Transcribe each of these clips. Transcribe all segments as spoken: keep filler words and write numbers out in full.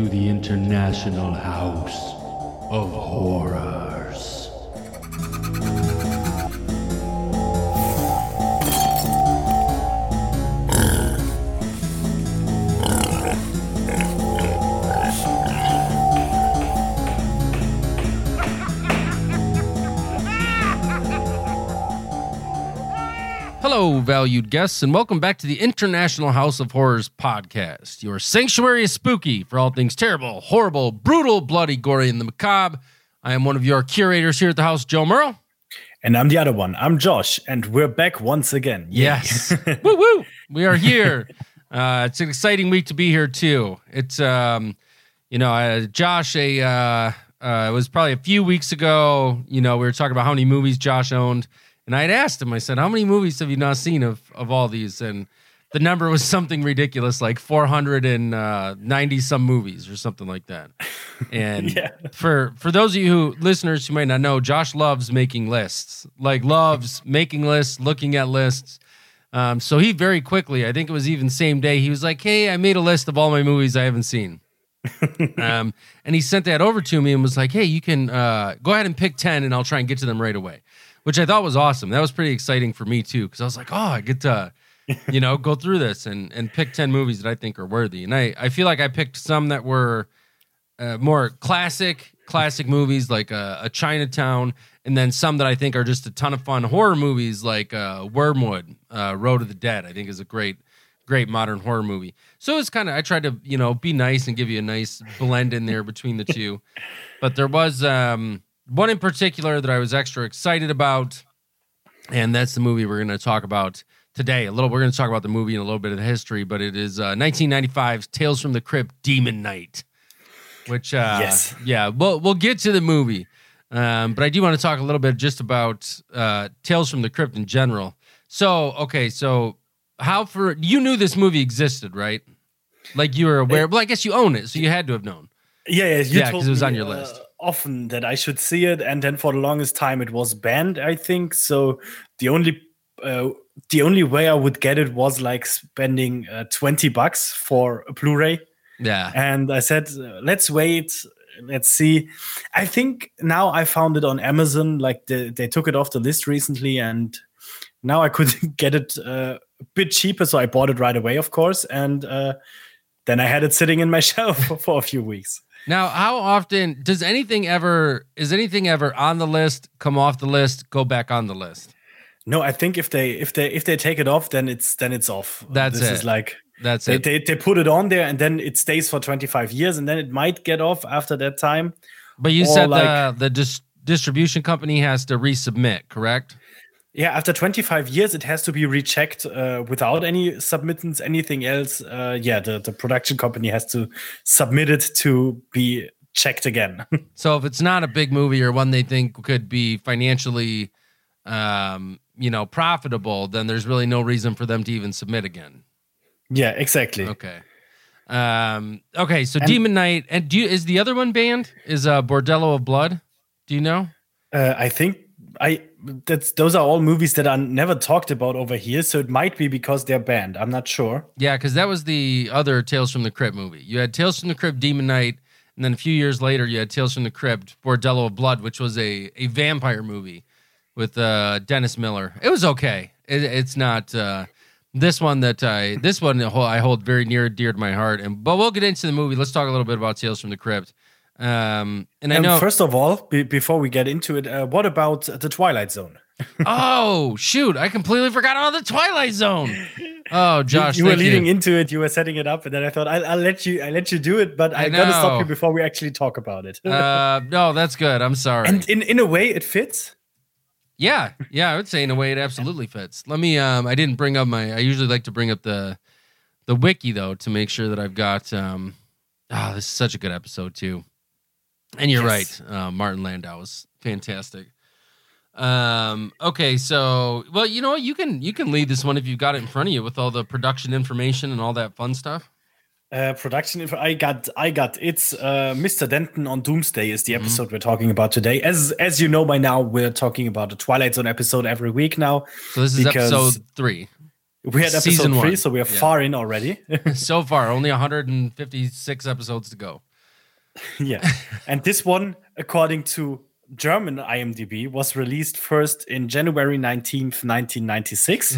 to the International House of Horrors. Hello, valued guests, and welcome back to the International House of Horrors podcast, your sanctuary is spooky for all things terrible, horrible, brutal, bloody, gory, and the macabre. I am one of your curators here at the house, Joe Merle. And I'm the other one. I'm Josh, and we're back once again. Yay. Yes. Woo woo. We are here. Uh, it's an exciting week to be here, too. It's, um, you know, uh, Josh, a, uh, uh, it was probably a few weeks ago, you know, we were talking about how many movies Josh owned. And I had asked him, I said, how many movies have you not seen of, of all these? And the number was something ridiculous, like four hundred ninety some movies or something like that. And yeah. for for those of you who listeners who might not know, Josh loves making lists, like loves making lists, looking at lists. Um, so he very quickly, I think it was even same day, he was like, hey, I made a list of all my movies I haven't seen. um, and he sent that over to me and was like, hey, you can uh, go ahead and pick ten and I'll try and get to them right away. Which I thought was awesome. That was pretty exciting for me too, because I was like, oh, I get to, you know, go through this and, and pick ten movies that I think are worthy. And I, I feel like I picked some that were uh, more classic, classic movies like uh, a Chinatown, and then some that I think are just a ton of fun horror movies like uh, Wormwood, uh, Road of the Dead, I think is a great, great modern horror movie. So it's kind of, I tried to, you know, be nice and give you a nice blend in there between the two. But there was... Um, one in particular that I was extra excited about, and that's the movie we're going to talk about today. A little, we're going to talk about the movie and a little bit of the history, but it is uh, nineteen ninety-five's Tales from the Crypt: Demon Knight. Which, uh, yes, yeah, we'll we'll get to the movie, um, but I do want to talk a little bit just about uh, Tales from the Crypt in general. So, okay, so how for you knew this movie existed, right? Like you were aware. Well, I guess you own it, so you had to have known. Yeah, yeah, you yeah, told because it was me, on your uh, list. Often that I should see it, and then for the longest time it was banned, I think. So the only uh, the only way I would get it was like spending uh, twenty bucks for a Blu-ray. Yeah, and I said, uh, let's wait, let's see. I think now I found it on Amazon. Like the, they took it off the list recently, and now I could get it uh, a bit cheaper. So I bought it right away, of course, and uh, then I had it sitting in my shelf for, for a few weeks. Now, how often does anything ever, is anything ever on the list, come off the list, go back on the list? No, I think if they if they if they take it off, then it's then it's off. That's this it. is like that's they, it. They they put it on there and then it stays for twenty-five years and then it might get off after that time. But you or said like, the the dis- distribution company has to resubmit, correct? Yeah, after twenty-five years, it has to be rechecked uh, without any submittance, anything else. Uh, yeah, the, the production company has to submit it to be checked again. So if it's not a big movie or one they think could be financially, um, you know, profitable, then there's really no reason for them to even submit again. Yeah, exactly. Okay. Um, okay, so and, Demon Knight, and do you, is the other one banned? Is uh, Bordello of Blood? Do you know? Uh, I think I that's those are all movies that are never talked about over here, so it might be because they're banned. I'm not sure. Yeah, because that was the other Tales from the Crypt movie. You had Tales from the Crypt, Demon Knight, and then a few years later, you had Tales from the Crypt, Bordello of Blood, which was a, a vampire movie with uh, Dennis Miller. It was okay. It, it's not uh, this one that I this one I hold very near and dear to my heart. And but we'll get into the movie. Let's talk a little bit about Tales from the Crypt. Um, and I and know first of all, be, before we get into it, uh, what about the Twilight Zone? Oh shoot! I completely forgot all the Twilight Zone. Oh, Josh, you, you were leading you. into it. You were setting it up, and then I thought I'll, I'll let you. I'll let you do it, but I, I gotta stop you before we actually talk about it. uh, no, that's good. I'm sorry. And in in a way, it fits. Yeah, yeah, I would say in a way it absolutely fits. Let me. Um, I didn't bring up my. I usually like to bring up the the wiki though to make sure that I've got. Um, oh, this is such a good episode too. And you're yes. right. Uh, Martin Landau was fantastic. Um, okay, so well, you know what? You can you can lead this one if you've got it in front of you with all the production information and all that fun stuff. Uh, production info. I got. I got. It's uh, Mister Denton on Doomsday is the episode mm-hmm. we're talking about today. As as you know by now, we're talking about a Twilight Zone episode every week now. So this is episode three. We had episode Season three, one. so we are yeah. far in already. So far, only one hundred fifty-six episodes to go. Yeah. And this one, according to German IMDb, was released first in January nineteenth, nineteen ninety-six.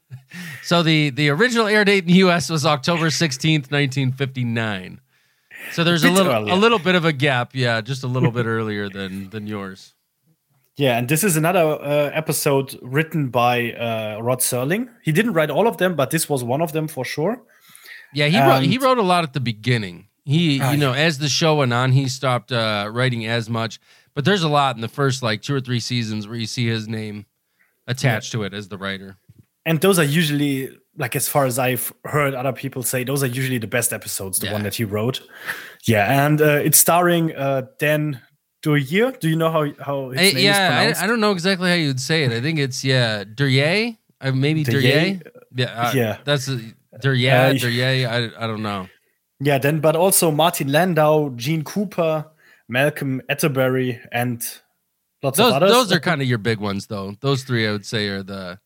So the, the original air date in the U S was October sixteenth, nineteen fifty-nine. So there's a, Bit little earlier. a little bit of a gap, yeah, just a little bit earlier than than yours. Yeah, and this is another uh, episode written by uh, Rod Serling. He didn't write all of them, but this was one of them for sure. Yeah, he wrote, he And- wrote a lot at the beginning. He, Ah, you know, as the show went on, he stopped uh, writing as much. But there's a lot in the first like two or three seasons where you see his name attached to it as the writer. And those are usually, like, as far as I've heard other people say, those are usually the best episodes, the Yeah. one that he wrote. Yeah, and uh, it's starring uh, Dan Duryea. Do you know how, how his I- name is yeah, pronounced? I, I don't know exactly how you'd say it. I think it's yeah, Duryea, uh, maybe Duryea. Duryea? Yeah, uh, Yeah. that's a, Duryea, Uh, Duryea. I I don't know. Yeah, then, but also Martin Landau, Gene Cooper, Malcolm Atterbury, and lots Those of others. those are kind of your big ones, though. Those three, I would say, are the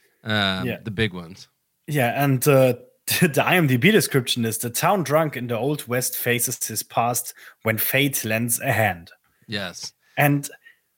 um, Yeah. the big ones. Yeah, and uh, the IMDb description is the town drunk in the Old West faces his past when fate lends a hand. Yes. And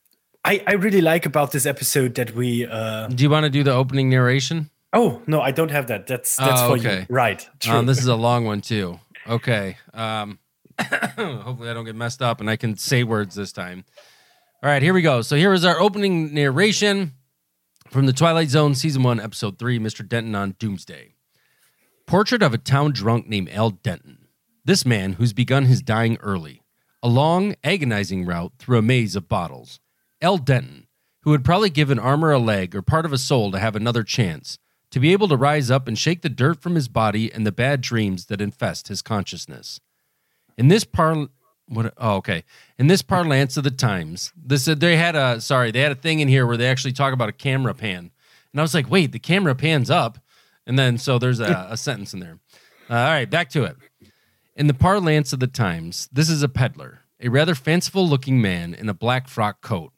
I, I really like about this episode that we. Uh, Do you want to do the opening narration? oh no, I don't have that. That's that's Oh, for okay. you. Right. True. Um, this is a long one too. Okay. Um, hopefully I don't get messed up and I can say words this time. All right, here we go. So here is our opening narration from The Twilight Zone, Season one, Episode three, Mister Denton on Doomsday. Portrait of a town drunk named Al Denton. This man who's begun his dying early. A long, agonizing route through a maze of bottles. Al Denton, who would probably give an arm or a leg or part of a soul to have another chance, to be able to rise up and shake the dirt from his body and the bad dreams that infest his consciousness. In this par, what? Oh, okay. In this parlance of the times, this they had a sorry, they had a thing in here where they actually talk about a camera pan, and I was like, wait, the camera pans up, and then so there's a, a sentence in there. Uh, all right, back to it. In the parlance of the times, this is a peddler, a rather fanciful-looking man in a black frock coat,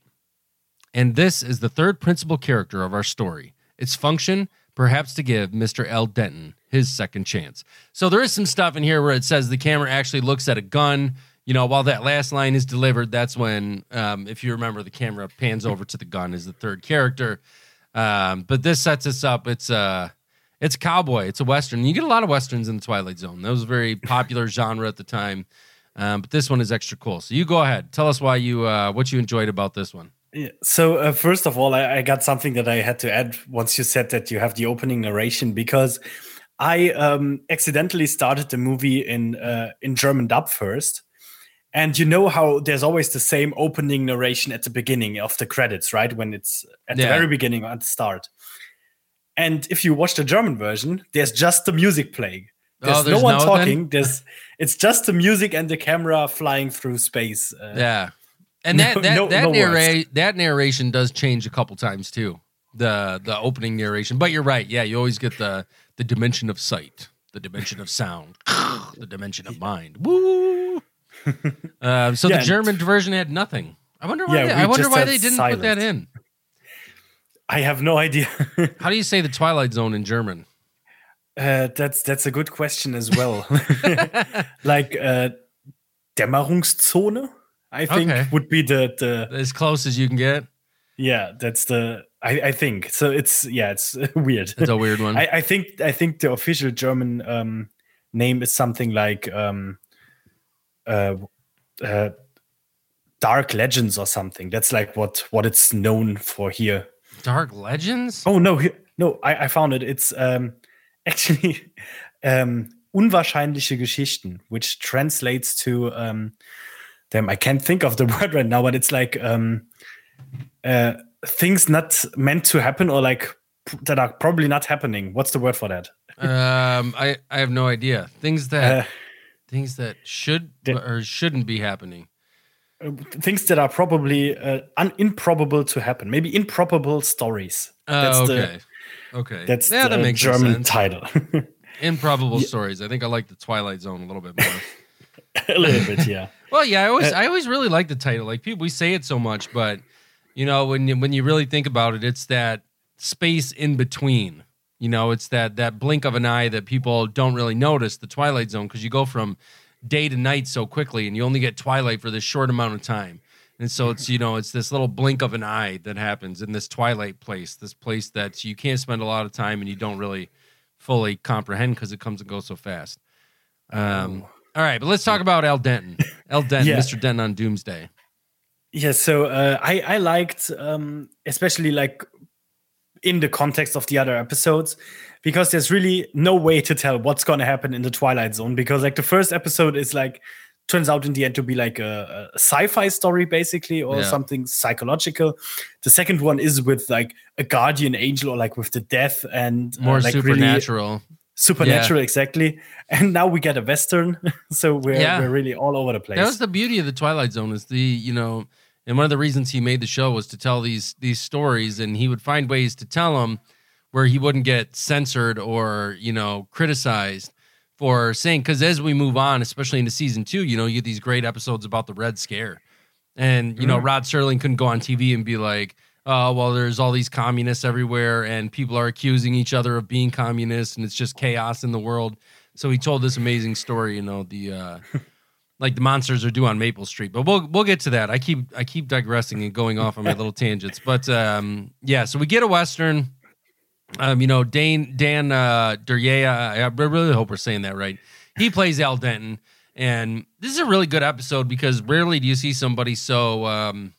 and this is the third principal character of our story. Its function, perhaps to give Mister L. Denton his second chance. So there is some stuff in here where it says the camera actually looks at a gun. You know, while that last line is delivered, that's when, um, if you remember, the camera pans over to the gun as the third character. Um, but this sets us up. It's a, it's a cowboy. It's a Western. You get a lot of Westerns in the Twilight Zone. That was a very popular genre at the time. Um, but this one is extra cool. So you go ahead. Tell us why you, uh, what you enjoyed about this one. Yeah. So uh, first of all, I, I got something that I had to add once you said that you have the opening narration, because I um, accidentally started the movie in uh, in German dub first. And you know how there's always the same opening narration at the beginning of the credits, right? When it's at Yeah. the very beginning, at the start. And if you watch the German version, there's just the music playing. There's, Oh, there's no one no talking. There's it's just the music and the camera flying through space. Uh, Yeah. And No- that that no- that, no narra- that narration does change a couple times too. The the opening narration. But you're right. Yeah, you always get the the dimension of sight, the dimension of sound, the dimension of mind. Woo! Uh, so Yeah, the and- German version had nothing. I wonder why Yeah, they, we I wonder just why had they didn't put that in. I have no idea. How do you say the Twilight Zone in German? Uh, that's that's a good question as well. Like uh, Dämmerungszone, I think Okay. would be the the As close as you can get. yeah. That's the I, I think so. It's yeah. It's weird. It's a weird one. I, I think I think the official German um, name is something like um, uh, uh, Dark Legends or something. That's like what what it's known for here. Dark Legends? Oh no, he- no, I, I found it. It's um, actually um, unwahrscheinliche Geschichten, which translates to um, damn, I can't think of the word right now, but it's like um, uh, things not meant to happen or like p- that are probably not happening. What's the word for that? Um, I, I have no idea. Things that Uh, things that should the- or shouldn't be happening. uh, things that are probably uh, un- improbable to happen. Maybe improbable stories. Oh, the- okay. okay. That's yeah, the that makes some German sense. title. Improbable stories. I think I like the Twilight Zone a little bit more. A little bit, yeah. Well, yeah, I always Uh, I always really like the title. Like people, we say it so much, but you know, when you when you really think about it, it's that space in between. You know, it's that that blink of an eye that people don't really notice, the Twilight Zone, because you go from day to night so quickly, and you only get twilight for this short amount of time. And so it's, you know, it's this little blink of an eye that happens in this twilight place, this place that you can't spend a lot of time and you don't really fully comprehend because it comes and goes so fast. Um, oh. All right, but let's talk about Al Denton. Al Denton, yeah. Mister Denton on Doomsday. Yeah, so uh, I, I liked, um, especially like in the context of the other episodes, because there's really no way to tell what's going to happen in the Twilight Zone, because like the first episode is like, turns out in the end to be like a, a sci-fi story basically, or yeah. something psychological. The second one is with like a guardian angel, or like with the death and more uh, like supernatural. Really supernatural, yeah. exactly. And now we get a Western, so we're yeah. we're really all over the place. That was the beauty of the Twilight Zone, is the, you know, and one of the reasons he made the show was to tell these these stories, and he would find ways to tell them where he wouldn't get censored or, you know, criticized for saying, because as we move on, especially into season two, you know, you get these great episodes about the Red Scare. And, you mm-hmm. know, Rod Serling couldn't go on T V and be like, oh, well, there's all these communists everywhere and people are accusing each other of being communists and it's just chaos in the world. So he told this amazing story, you know, the uh, like the monsters are due on Maple Street. But we'll we'll get to that. I keep I keep digressing and going off on my little tangents. But um, yeah, so we get a Western. Um, you know, Dane, Dan uh, Duryea, I really hope we're saying that right. He plays Al Denton, and this is a really good episode because rarely do you see somebody so um,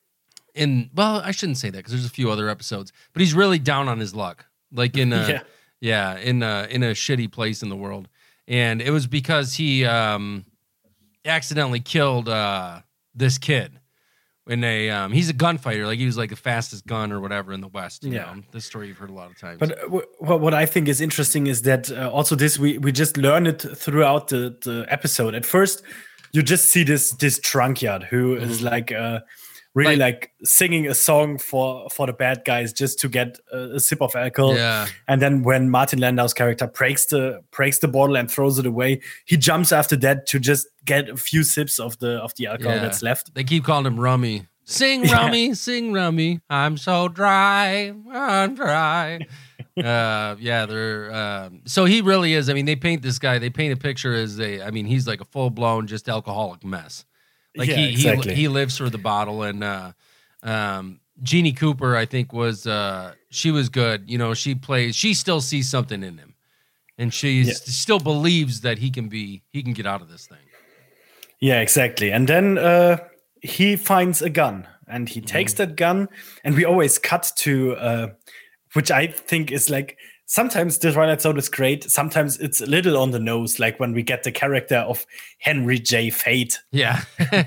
in. Well, I shouldn't say that because there's a few other episodes, but he's really down on his luck, like in a, yeah, yeah in a, in a shitty place in the world, and it was because he um, accidentally killed uh, this kid. In a, um, he's a gunfighter, like he was like the fastest gun or whatever in the West. You yeah, know? This story you've heard a lot of times. But w- what I think is interesting is that uh, also this we we just learn it throughout the, the episode. At first, you just see this this drunkard who mm-hmm. is like uh, really like, like singing a song for for the bad guys just to get a, a sip of alcohol. Yeah. And then when Martin Landau's character breaks the breaks the bottle and throws it away, he jumps after that to just get a few sips of the of the alcohol yeah. that's left. They keep calling him Rummy. Sing Rummy, yeah. sing Rummy. I'm so dry, I'm dry. uh, yeah, they're um, so he really is. I mean, they paint this guy. They paint a picture as a. I mean, he's like a full blown just alcoholic mess. Like yeah, he exactly. he he lives for the bottle. And uh, um, Jeannie Cooper, I think, was uh, she was good. You know, she plays. She still sees something in him, and she yeah. still believes that he can be. He can get out of this thing. Yeah, exactly. And then. Uh... He finds a gun and he takes mm. that gun, and we always cut to, uh, which I think is like, sometimes the Twilight Zone is great. Sometimes it's a little on the nose, like when we get the character of Henry J. Fate. Yeah.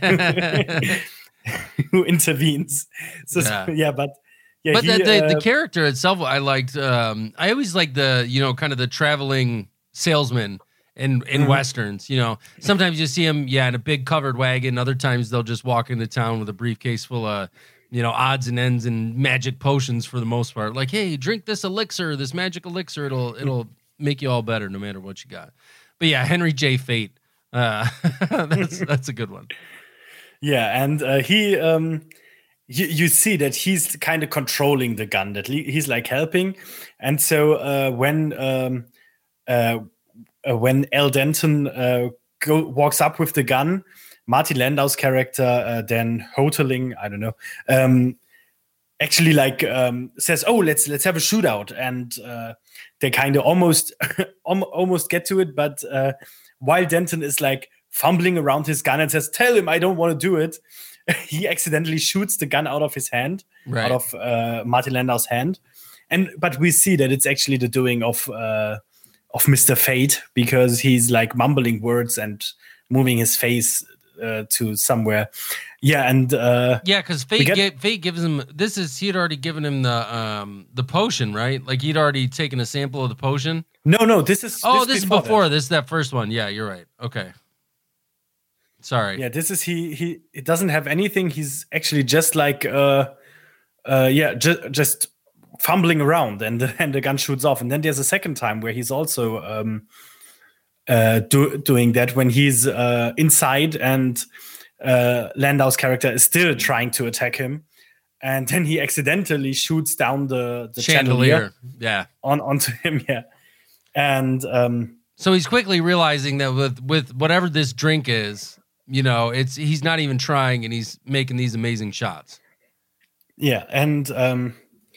who intervenes. So, yeah. So, yeah, but yeah, but he, the, the, uh, the character itself, I liked, um, I always like the, you know, kind of the traveling salesman. In in mm-hmm. Westerns, you know, sometimes you see them, yeah, in a big covered wagon. Other times they'll just walk into town with a briefcase full of, you know, odds and ends and magic potions for the most part. Like, hey, drink this elixir, this magic elixir. It'll it'll make you all better no matter what you got. But yeah, Henry J. Fate, uh, that's that's a good one. Yeah, and uh, he, um, you, you see that he's kind of controlling the gun. That he's like helping, and so uh, when. Um, uh, Uh, when Al Denton uh, go, walks up with the gun, Martin Landau's character, uh, Dan Hoteling, I don't know, um, actually like um, says, "Oh, let's let's have a shootout," and uh, they kind of almost almost get to it. But uh, while Denton is like fumbling around his gun and says, "Tell him I don't want to do it," he accidentally shoots the gun out of his hand, right. out of uh, Martin Landau's hand, and but we see that it's actually the doing of. Uh, of Mister Fate, because he's like mumbling words and moving his face uh, to somewhere. Yeah, and uh, yeah, because Fate get- Fate gives him this is he had already given him the um the potion, right? Like he'd already taken a sample of the potion. No, no, this is oh, this, this is before. before this is that first one. Yeah, you're right. Okay, sorry. Yeah, this is he he. It doesn't have anything. He's actually just like uh uh yeah ju- just. fumbling around, and the, and the gun shoots off. And then there's a second time where he's also um, uh, do, doing that when he's uh, inside and uh, Landau's character is still trying to attack him. And then he accidentally shoots down the, the chandelier, chandelier yeah. on onto him. Yeah. And um, So he's quickly realizing that with with whatever this drink is, you know, it's he's not even trying, and he's making these amazing shots. Yeah, and um,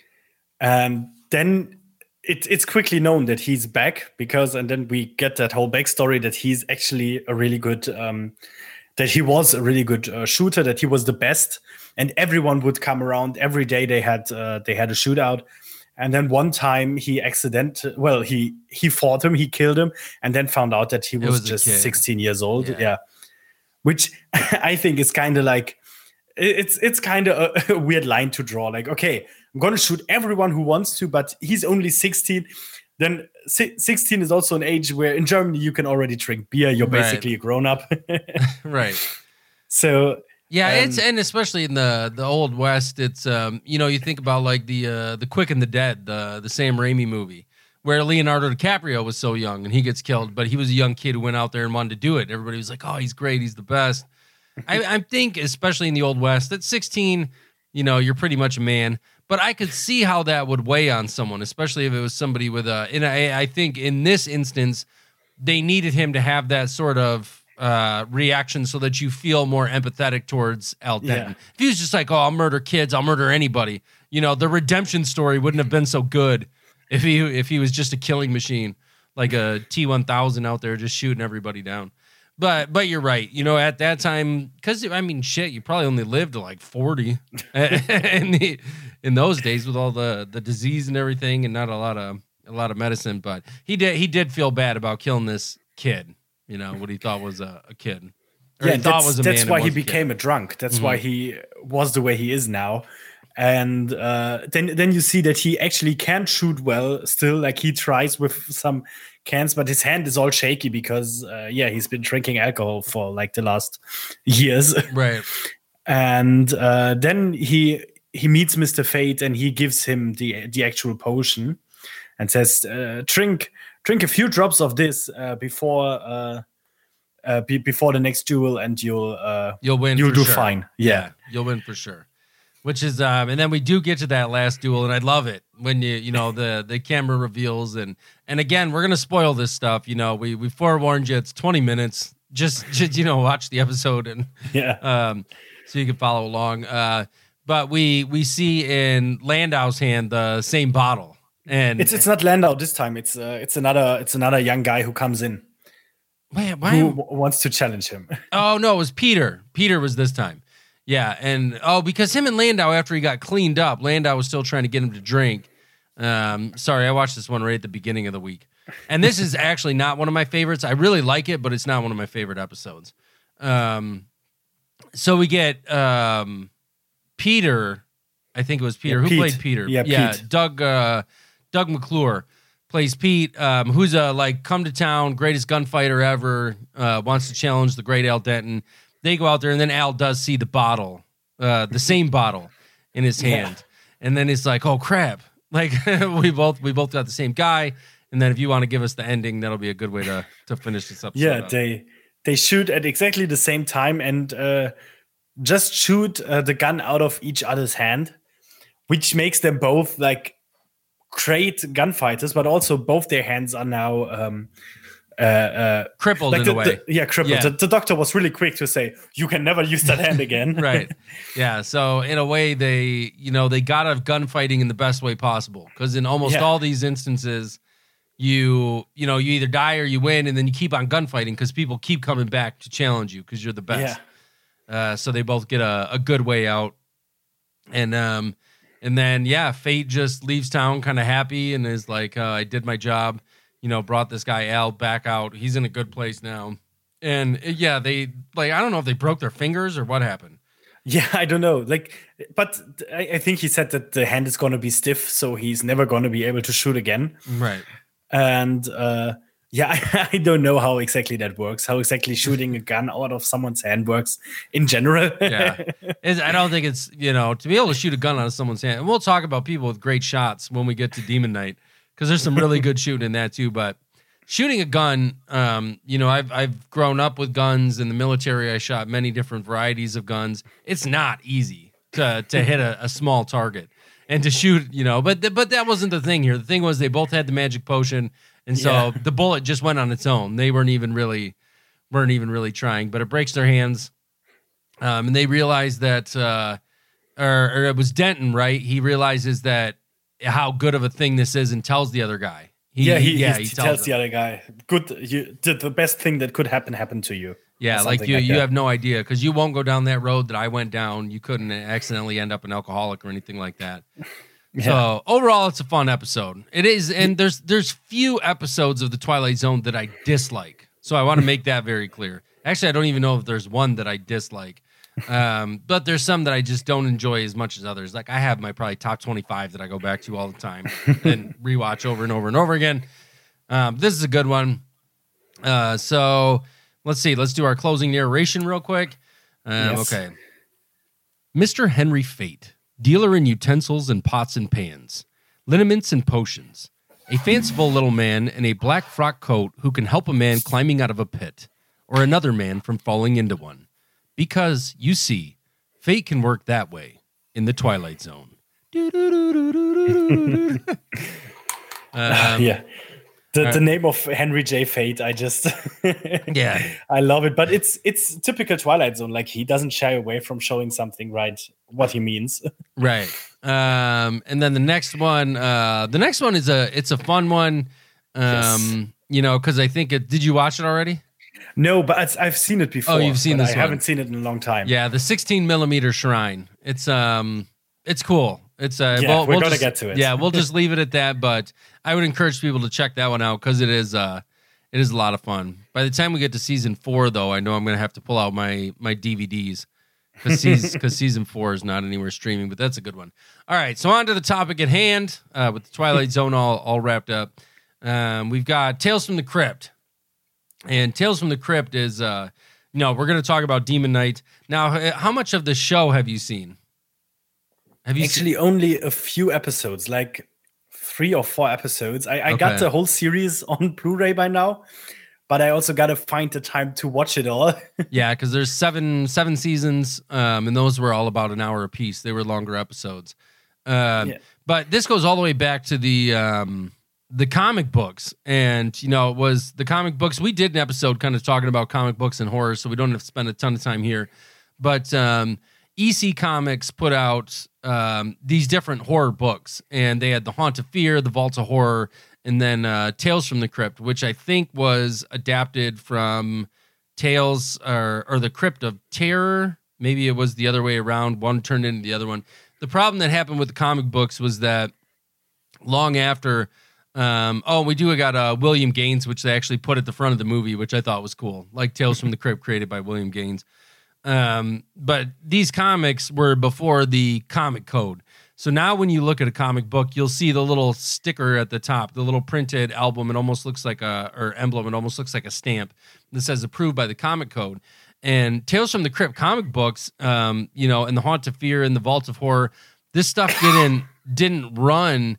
and then it, it's quickly known that he's back because, and then we get that whole backstory that he's actually a really good, um, that he was a really good uh, shooter, that he was the best, and everyone would come around every day. They had uh, they had a shootout, and then one time he accident, well, he he fought him, he killed him, and then found out that he was, was a just kid. sixteen years old. Yeah, yeah. Which I think is kind of like. It's it's kind of a, a weird line to draw. Like, okay, I'm going to shoot everyone who wants to, but he's only sixteen. Then si- sixteen is also an age where in Germany you can already drink beer. You're Right. basically a grown up. Right. So Yeah, um, it's and especially in the the old west, it's um you know you think about like the uh, the Quick and the Dead, the the Sam Raimi movie, where Leonardo DiCaprio was so young and he gets killed, but he was a young kid who went out there and wanted to do it. Everybody was like, oh, he's great, he's the best. I, I think, especially in the Old West, at sixteen, you know, you're pretty much a man. But I could see how that would weigh on someone, especially if it was somebody with a. And I, I think in this instance, they needed him to have that sort of uh, reaction so that you feel more empathetic towards Al Denton. Yeah. If he was just like, "Oh, I'll murder kids, I'll murder anybody," you know, the redemption story wouldn't have been so good if he if he was just a killing machine, like a T one thousand out there just shooting everybody down. But but you're right. You know, at that time, because I mean, shit, you probably only lived to like forty in the, in those days with all the, the disease and everything, and not a lot of a lot of medicine. But he did he did feel bad about killing this kid. You know, what he thought was a, a kid. Or yeah, he thought that's, was a that's man why and he was a kid. became a drunk. That's Mhm. why he was the way he is now. And uh, then then you see that he actually can shoot well still. Like he tries with some cans, but his hand is all shaky because uh, yeah, he's been drinking alcohol for like the last years. Right. And uh, then he he meets Mister Fate and he gives him the the actual potion and says, uh, "Drink drink a few drops of this uh, before uh, uh, be, before the next duel, and you'll uh, You'll win. you'll for do sure. fine." Yeah. You'll win for sure. Which is, um, and then we do get to that last duel, and I love it when you, you know, the the camera reveals, and and again, we're gonna spoil this stuff. You know, we we forewarned you. It's twenty minutes. Just, just you know, watch the episode and Yeah. um, so you can follow along. Uh, but we we see in Landau's hand the same bottle, and It's it's not Landau this time. It's uh, it's another it's another young guy who comes in wait, why? who w- wants to challenge him. Oh no, it was Peter. Peter was this time. Yeah, and oh, because him and Landau, after he got cleaned up, Landau was still trying to get him to drink. Um, sorry, I watched this one right at the beginning of the week, and this is actually not one of my favorites. I really like it, but it's not one of my favorite episodes. Um, so we get um, Peter. I think it was Peter Yeah, who Pete. played Peter. Yeah, yeah, Pete. Doug. Uh, Doug McClure plays Pete, um, who's a like come to town, greatest gunfighter ever. Uh, wants to challenge the great Al Denton. They go out there, and then Al does see the bottle, uh, the same bottle in his hand, yeah. And then it's like, oh crap! Like we both we both got the same guy. And then if you want to give us the ending, that'll be a good way to to finish this episode. Yeah, up. they they shoot at exactly the same time and uh, just shoot uh, the gun out of each other's hand, which makes them both like great gunfighters, but also both their hands are now. Um, Uh, uh, crippled like in the, a way. the- yeah, crippled. Yeah. The, the doctor was really quick to say, "You can never use that hand again." Right. Yeah. So in a way, they you know they got out of gunfighting in the best way possible, because in almost Yeah. all these instances, you you know you either die or you win, and then you keep on gunfighting because people keep coming back to challenge you because you're the best. Uh, so they both get a, a good way out, and um and then yeah, Fate just leaves town kind of happy and is like, uh, I did my job. You know, brought this guy Al back out. He's in a good place now. And uh, yeah, they like I don't know if they broke their fingers or what happened. Yeah, I don't know. Like, but I, I think he said that the hand is going to be stiff, so he's never going to be able to shoot again. Right. And uh, yeah, I, I don't know how exactly that works. How exactly shooting a gun out of someone's hand works in general. Yeah. It's, I don't think it's, you know, to be able to shoot a gun out of someone's hand. And we'll talk about people with great shots when we get to Demon Knight, because there's some really good shooting in that too. But shooting a gun, um, you know, I've I've grown up with guns in the military. I shot many different varieties of guns. It's not easy to to hit a, a small target and to shoot, you know. But th- but that wasn't the thing here. The thing was they both had the magic potion, And so Yeah. the bullet just went on its own. They weren't even really weren't even really trying, but it breaks their hands. Um, and they realize that, uh, or, or it was Denton, right? He realizes that how good of a thing this is and tells the other guy. He, yeah, he, yeah, he, he he tells, tells him. the other guy, "Good, you did the best thing that could happen happened to you." Yeah, Or like something you, like you that. have no idea because you won't go down that road that I went down. You couldn't accidentally end up an alcoholic or anything like that. Yeah. So overall, it's a fun episode. It is, and there's there's few episodes of the Twilight Zone that I dislike. So I want to make that very clear. Actually, I don't even know if there's one that I dislike. Um, but there's some that I just don't enjoy as much as others. Like I have my probably top twenty-five that I go back to all the time and rewatch over and over and over again. Um, this is a good one. Uh, so let's see. Let's do our closing narration real quick. Um, Yes. Okay. Mister Henry Fate, dealer in utensils and pots and pans, liniments and potions, a fanciful little man in a black frock coat who can help a man climbing out of a pit or another man from falling into one. Because, you see, fate can work that way in the Twilight Zone. um, yeah. The, uh, the name of Henry J. Fate, I just Yeah. I love it. But it's it's typical Twilight Zone. Like he doesn't shy away from showing something right what he means. Right. Um, and then the next one, uh, the next one is a it's a fun one. Um, Yes. you know, because I think it did you watch it already? No, but it's, I've seen it before. Oh, you've seen but this I one. haven't seen it in a long time. Yeah, the sixteen millimeter shrine. It's um it's cool. It's uh Yeah, we'll, we're we'll gonna just- get to it. Yeah, we'll just leave it at that. But I would encourage people to check that one out because it is uh it is a lot of fun. By the time we get to season four, though, I know I'm gonna have to pull out my my D V Ds because season, because season four is not anywhere streaming. But that's a good one. All right, so on to the topic at hand. Uh, with the Twilight Zone all all wrapped up, um, we've got Tales from the Crypt, and Tales from the Crypt is uh you know we're gonna talk about Demon Knight now. h- How much of the show have you seen? Have you seen? Actually, only a few episodes, like three or four episodes. I, I got Okay. the whole series on Blu-ray by now, but I also got to find the time to watch it all. Yeah, because there's seven seven seasons, um, and those were all about an hour apiece. They were longer episodes. Um, Yeah. But this goes all the way back to the um, the comic books, and you know, it was the comic books. We did an episode kind of talking about comic books and horror, so we don't have to spend a ton of time here. But um, E C Comics put out um, these different horror books, and they had the Haunt of Fear, the Vault of Horror, and then uh, Tales from the Crypt, which I think was adapted from Tales or, or the Crypt of Terror. Maybe it was the other way around. One turned into the other one. The problem that happened with the comic books was that long after, um, oh, we do got uh, William Gaines, which they actually put at the front of the movie, which I thought was cool, like Tales from the Crypt, created by William Gaines. Um, but these comics were before the comic code. So now when you look at a comic book, you'll see the little sticker at the top, the little printed album. It almost looks like a, or emblem. It almost looks like a stamp that says approved by the comic code. And Tales from the Crypt comic books, um, you know, and the Haunt of Fear and the Vault of Horror, this stuff didn't, didn't run,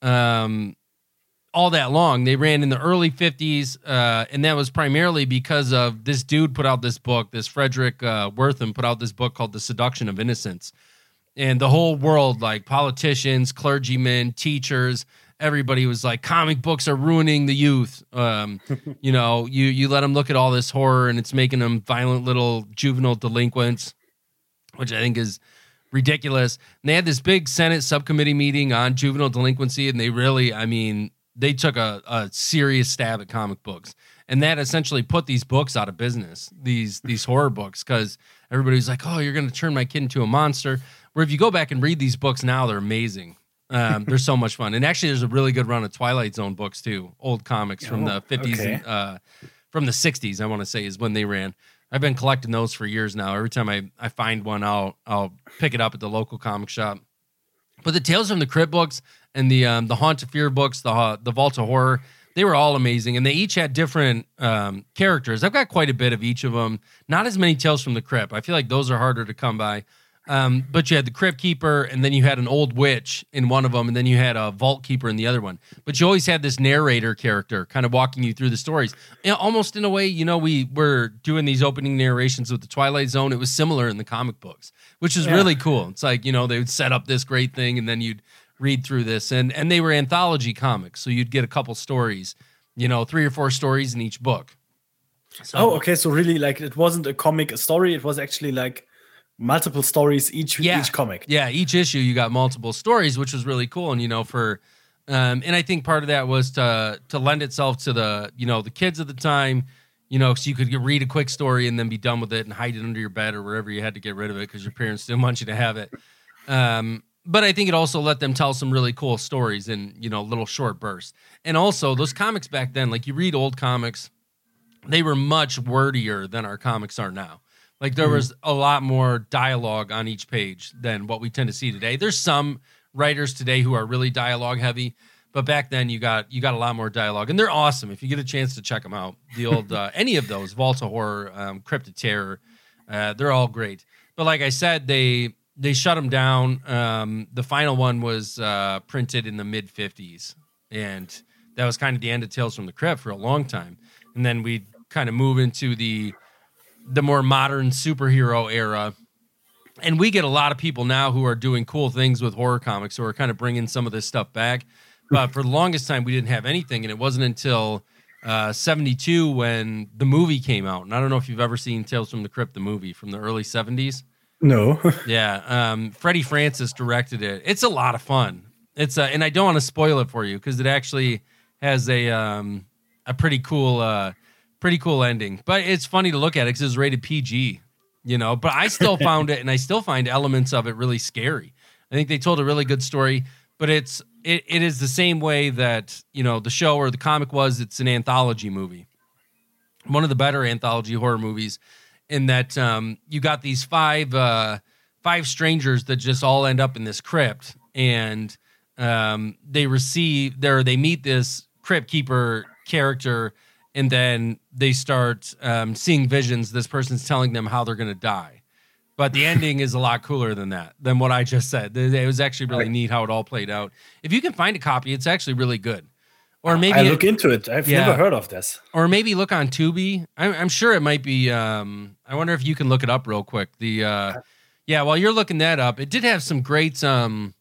um, all that long. They ran in the early fifties, uh, and that was primarily because of this dude put out this book, this Frederick uh, Wortham put out this book called The Seduction of Innocence. And the whole world, like politicians, clergymen, teachers, everybody was like, comic books are ruining the youth. Um, you know, you you let them look at all this horror and it's making them violent little juvenile delinquents, which I think is ridiculous. And they had this big Senate subcommittee meeting on juvenile delinquency, and they really, I mean, they took a, a serious stab at comic books, and that essentially put these books out of business, these these horror books, because everybody was like, oh, you're going to turn my kid into a monster. Where if you go back and read these books now, they're amazing. Um, they're so much fun. And actually, there's a really good run of Twilight Zone books, too, old comics from Oh, the fifties okay. and uh, from the sixties, I want to say, is when they ran. I've been collecting those for years now. Every time I, I find one, I'll I'll pick it up at the local comic shop. But the Tales from the Crypt books and the um, the Haunt of Fear books, the uh, the Vault of Horror, they were all amazing, and they each had different um, characters. I've got quite a bit of each of them. Not as many Tales from the Crypt. I feel like those are harder to come by. Um, but you had the Crypt Keeper, and then you had an old witch in one of them, and then you had a Vault Keeper in the other one. But you always had this narrator character kind of walking you through the stories. You know, almost in a way, you know, we were doing these opening narrations with the Twilight Zone. It was similar in the comic books, which is Yeah. really cool. It's like, you know, they would set up this great thing, and then you'd read through this. And and they were anthology comics, so you'd get a couple stories you know, three or four stories in each book. So, oh, okay. So really, like, it wasn't a comic, a story. It was actually like multiple stories each yeah, each comic. Yeah, each issue you got multiple stories, which was really cool. And you know, for um, and I think part of that was to to lend itself to the you know the kids at the time. You know, so you could read a quick story and then be done with it and hide it under your bed or wherever you had to get rid of it because your parents didn't want you to have it. Um, but I think it also let them tell some really cool stories in, you know, little short bursts. And also those comics back then, like you read old comics, they were much wordier than our comics are now. Like there mm-hmm. was a lot more dialogue on each page than what we tend to see today. There's some writers today who are really dialogue heavy, but back then you got you got a lot more dialogue, and they're awesome. If you get a chance to check them out, the old uh, any of those, Vault of Horror, um, Crypt of Terror, uh, they're all great. But like I said, they they shut them down. Um, the final one was uh, printed in the mid fifties, and that was kind of the end of Tales from the Crypt for a long time. And then we kind of move into the the more modern superhero era. And we get a lot of people now who are doing cool things with horror comics, who are kind of bringing some of this stuff back. But for the longest time, we didn't have anything, and it wasn't until uh, seventy-two when the movie came out. And I don't know if you've ever seen Tales from the Crypt, the movie from the early seventies. No. yeah, um, Freddie Francis directed it. It's a lot of fun. It's uh, and I don't want to spoil it for you because it actually has a um, a pretty cool, uh, pretty cool ending. But it's funny to look at it because it's rated P G. You know, but I still found it, and I still find elements of it really scary. I think they told a really good story, but it's it, it is the same way that, you know, the show or the comic was. It's an anthology movie, one of the better anthology horror movies, in that um, you got these five uh, five strangers that just all end up in this crypt, and um, they receive there they meet this crypt keeper character. And then they start um, seeing visions. This person's telling them how they're going to die. But the ending is a lot cooler than that, than what I just said. It was actually really neat how it all played out. If you can find a copy, it's actually really good. Or maybe I look it, into it. I've yeah. never heard of this. Or maybe look on Tubi. I'm, I'm sure it might be. Um, I wonder if you can look it up real quick. The uh, yeah, while you're looking that up, it did have some great um,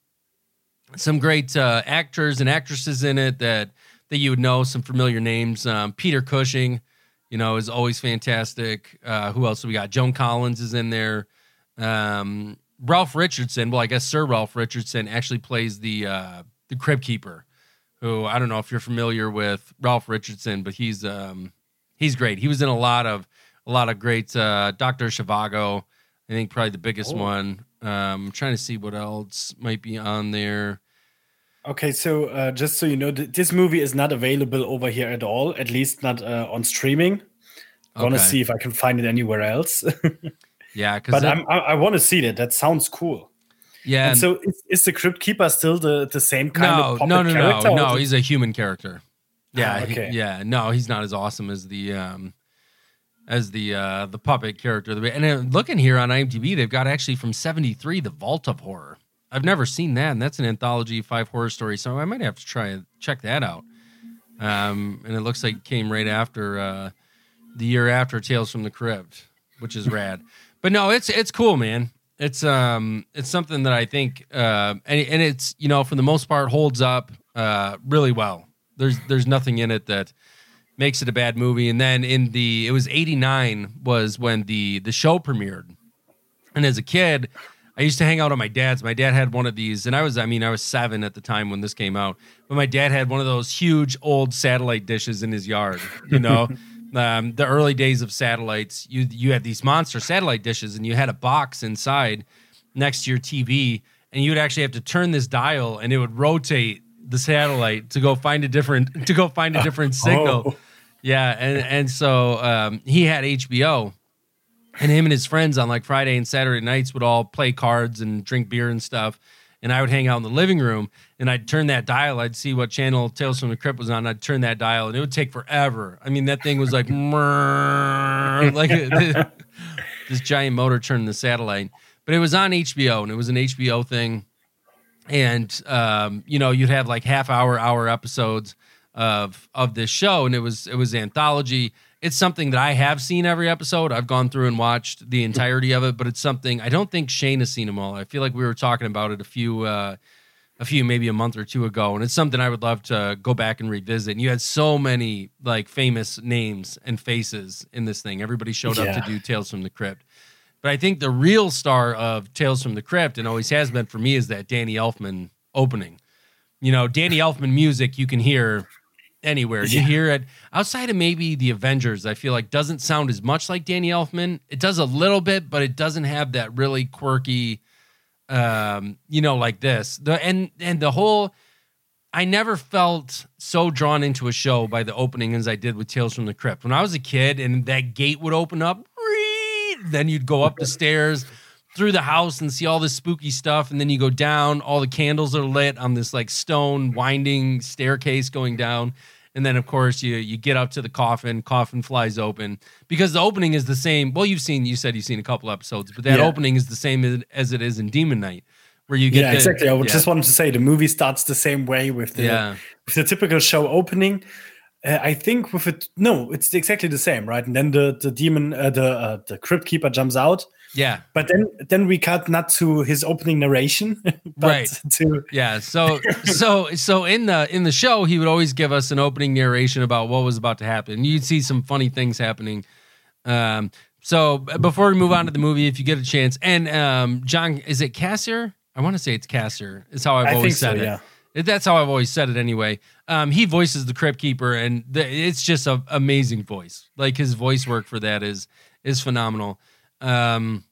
some great uh, actors and actresses in it that. that you would know, some familiar names. Um, Peter Cushing, you know, is always fantastic. Uh, who else do we got? Joan Collins is in there. Um, Ralph Richardson, well, I guess Sir Ralph Richardson actually plays the uh, the Crypt Keeper, who I don't know if you're familiar with Ralph Richardson, but he's um, he's great. He was in a lot of a lot of great uh, Doctor Zhivago. I think probably the biggest oh. one. Um, I'm trying to see what else might be on there. Okay, so uh, just so you know, th- this movie is not available over here at all, at least not uh, on streaming. I want to see if I can find it anywhere else. yeah, but that, I'm, I, I want to see that. That sounds cool. Yeah. And, and so is, is the Crypt Keeper still the, the same kind no, of puppet no, no, character? No, no, no, he's a human character. Yeah, ah, okay. he, yeah, no, he's not as awesome as the um, as the uh, the puppet character. And uh, looking here on IMDb, they've got actually from seventy-three, The Vault of Horror. I've never seen that, and that's an anthology five horror stories, so I might have to try check that out. Um, and it looks like it came right after uh, the year after Tales from the Crypt, which is rad. But no, it's it's cool, man. It's um it's something that I think uh, and and it's, you know, for the most part holds up uh, really well. There's there's nothing in it that makes it a bad movie. And then in the it was eighty-nine was when the the show premiered, and as a kid, I used to hang out at my dad's. My dad had one of these, and I was, I mean, I was seven at the time when this came out. But my dad had one of those huge old satellite dishes in his yard. You know, um, the early days of satellites, you you had these monster satellite dishes, and you had a box inside next to your T V, and you would actually have to turn this dial, and it would rotate the satellite to go find a different to go find a different signal. Oh. Yeah, and and so um, he had H B O. And him and his friends on like Friday and Saturday nights would all play cards and drink beer and stuff. And I would hang out in the living room, and I'd turn that dial. I'd see what channel Tales from the Crypt was on. I'd turn that dial, and it would take forever. I mean, that thing was like, like this giant motor turning the satellite. But it was on H B O, and it was an H B O thing. And, um, you know, you'd have like half hour, hour episodes of of this show, and it was it was anthology. It's something that I have seen every episode. I've gone through and watched the entirety of it, but it's something I don't think Shane has seen them all. I feel like we were talking about it a few uh, a few, maybe a month or two ago, and it's something I would love to go back and revisit. And you had so many like famous names and faces in this thing. Everybody showed Yeah. up to do Tales from the Crypt. But I think the real star of Tales from the Crypt, and always has been for me, is that Danny Elfman opening. You know, Danny Elfman music you can hear anywhere. You Yeah. hear it outside of maybe the Avengers. I feel like doesn't sound as much like Danny Elfman. It does a little bit, but it doesn't have that really quirky, um, you know, like this. The and and the whole. I never felt so drawn into a show by the opening as I did with Tales from the Crypt. When I was a kid and that gate would open up, then you'd go up the stairs through the house and see all this spooky stuff, and then you go down, all the candles are lit on this like stone winding staircase going down, and then of course you you get up to the coffin, coffin flies open, because the opening is the same. Well, you've seen, you said you've seen a couple episodes, but that Yeah. opening is the same as, as it is in Demon Knight, where you get Yeah, the- exactly. I would yeah. just wanted to say the movie starts the same way with the Yeah. with the typical show opening. Uh, I think with it, no, it's exactly the same, right? And then the the demon, uh, the uh, the crypt keeper jumps out, yeah. but then then we cut not to his opening narration, but Right. to Yeah, so so so in the in the show, he would always give us an opening narration about what was about to happen. You'd see some funny things happening. Um, so b- before we move on to the movie, if you get a chance, and um, John, is it Cassier? I want to say it's Cassier. Is how I've I always think so, said it. yeah. It- That's how I've always said it anyway. Um, he voices the Crypt Keeper, and the, it's just an amazing voice. Like his voice work for that is is phenomenal. Um,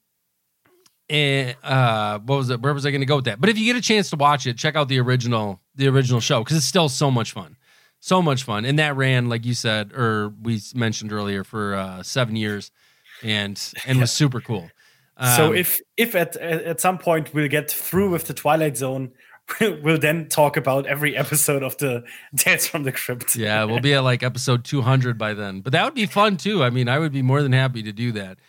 and uh, what was it? Where was I going to go with that? But if you get a chance to watch it, check out the original the original show, because it's still so much fun, so much fun. And that ran, like you said, or we mentioned earlier, for uh, seven years, and and was super cool. so Um, if if at at some point we'll get through with the Twilight Zone, we'll then talk about every episode of the Tales from the Crypt. Yeah, we'll be at like episode two hundred by then. But that would be fun too. I mean, I would be more than happy to do that.